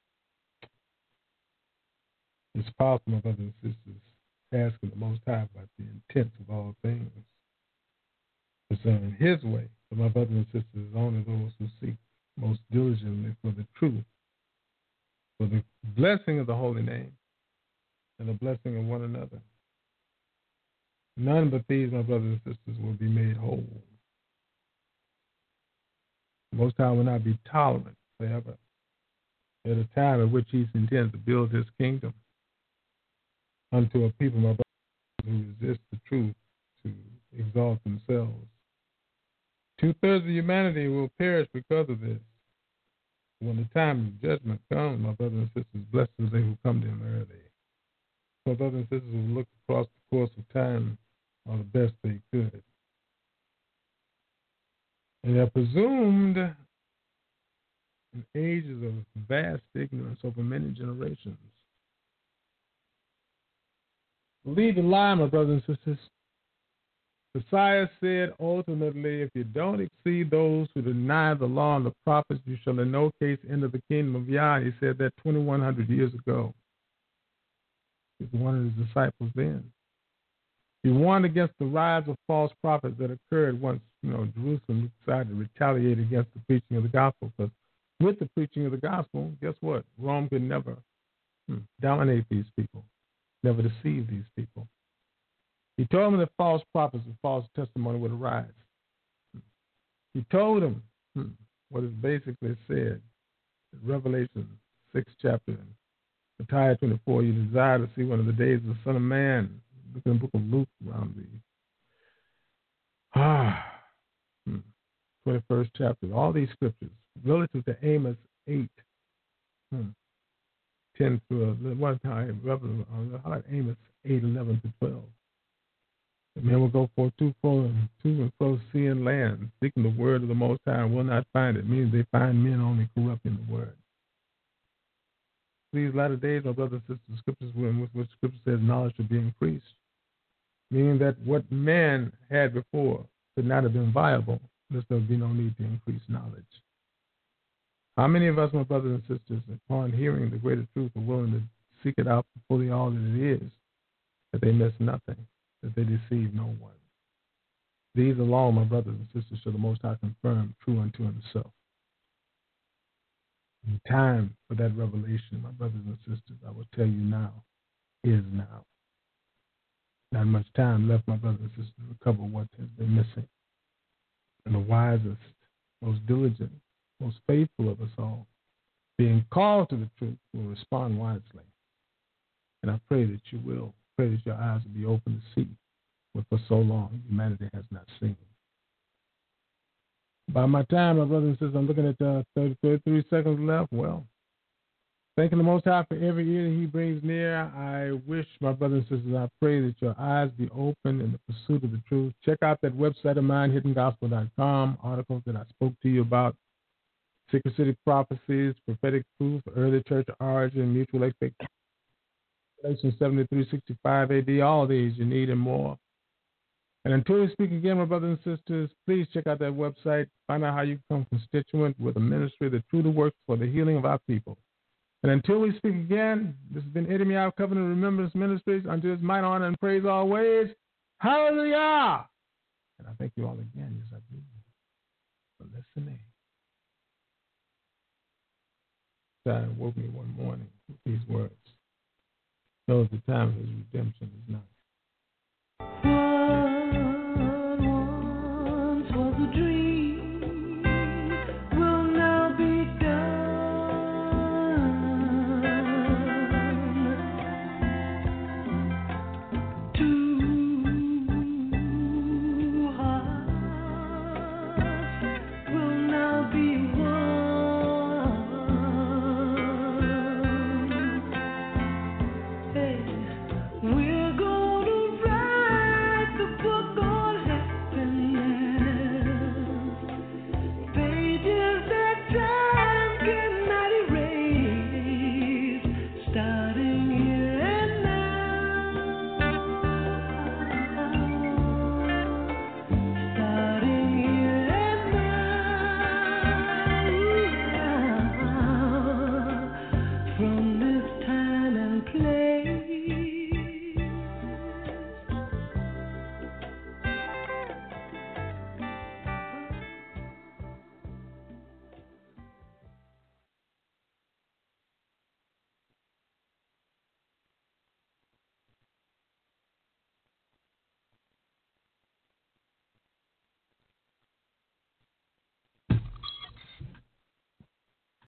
it's possible, my brothers and sisters, asking the Most High about the intents of all things concerning his way. But my brothers and sisters, only those who seek most diligently for the truth, for the blessing of the holy name, and the blessing of one another. None but these, my brothers and sisters, will be made whole. The Most High will not be tolerant forever at a time at which he intends to build his kingdom unto a people, my brothers, who resist the truth to exalt themselves. Two-thirds of humanity will perish because of this. When the time of judgment comes, my brothers and sisters, blessed are they who come to him early. My brothers and sisters who looked across the course of time are the best they could. And they are presumed in ages of vast ignorance over many generations. Believe the lie, my brothers and sisters. Messiah said ultimately, if you don't exceed those who deny the law and the prophets, you shall in no case enter the kingdom of Yah. He said that twenty-one hundred years ago. He was one of his disciples then. He warned against the rise of false prophets that occurred once, you know, Jerusalem decided to retaliate against the preaching of the gospel. Because with the preaching of the gospel, guess what? Rome could never hmm, dominate these people, never deceive these people. He told them that false prophets and false testimony would arise. He told them hmm, what is basically said in Revelation sixth chapter, Matthew twenty-four, you desire to see one of the days of the Son of Man. Look in the book of Luke around the ah, hmm, twenty-first chapter. All these scriptures relative to Amos eight, hmm, ten through one time, how about Amos eight, eleven to twelve. The men will go forth to and to and fro, seeing land, seeking the word of the Most High, and will not find it. Means they find men only corrupting the word. These latter days, my brothers and sisters, scriptures in which scripture says knowledge should be increased, meaning that what man had before could not have been viable. There would be no need to increase knowledge. How many of us, my brothers and sisters, upon hearing the greater truth, are willing to seek it out for fully all that it is, that they miss nothing, that they deceive no one? These alone, my brothers and sisters, shall the Most High confirm true unto himself. The time for that revelation, my brothers and sisters, I will tell you now, is now. Not much time left, my brothers and sisters, to recover what has been missing. And the wisest, most diligent, most faithful of us all, being called to the truth, will respond wisely. And I pray that you will. Pray that your eyes will be open to see what for so long humanity has not seen. By my time, my brothers and sisters, I'm looking at uh, thirty, thirty-three seconds left. Well, thanking the Most High for every year that he brings near. I wish, my brothers and sisters, I pray that your eyes be open in the pursuit of the truth. Check out that website of mine, hidden gospel dot com, articles that I spoke to you about, Secret City prophecies, prophetic proof, early church origin, mutual expectation, seventy-three sixty-five A D, all these you need and more. And until we speak again, my brothers and sisters, please check out that website. Find out how you become constituent with a ministry that truly works for the healing of our people. And until we speak again, this has been Eddie Meow Covenant Remembrance Ministries. Unto his might, honor, and praise always. Hallelujah! And I thank you all again, yes I do, for listening. God woke me one morning with these words. Knows the time of his redemption is not.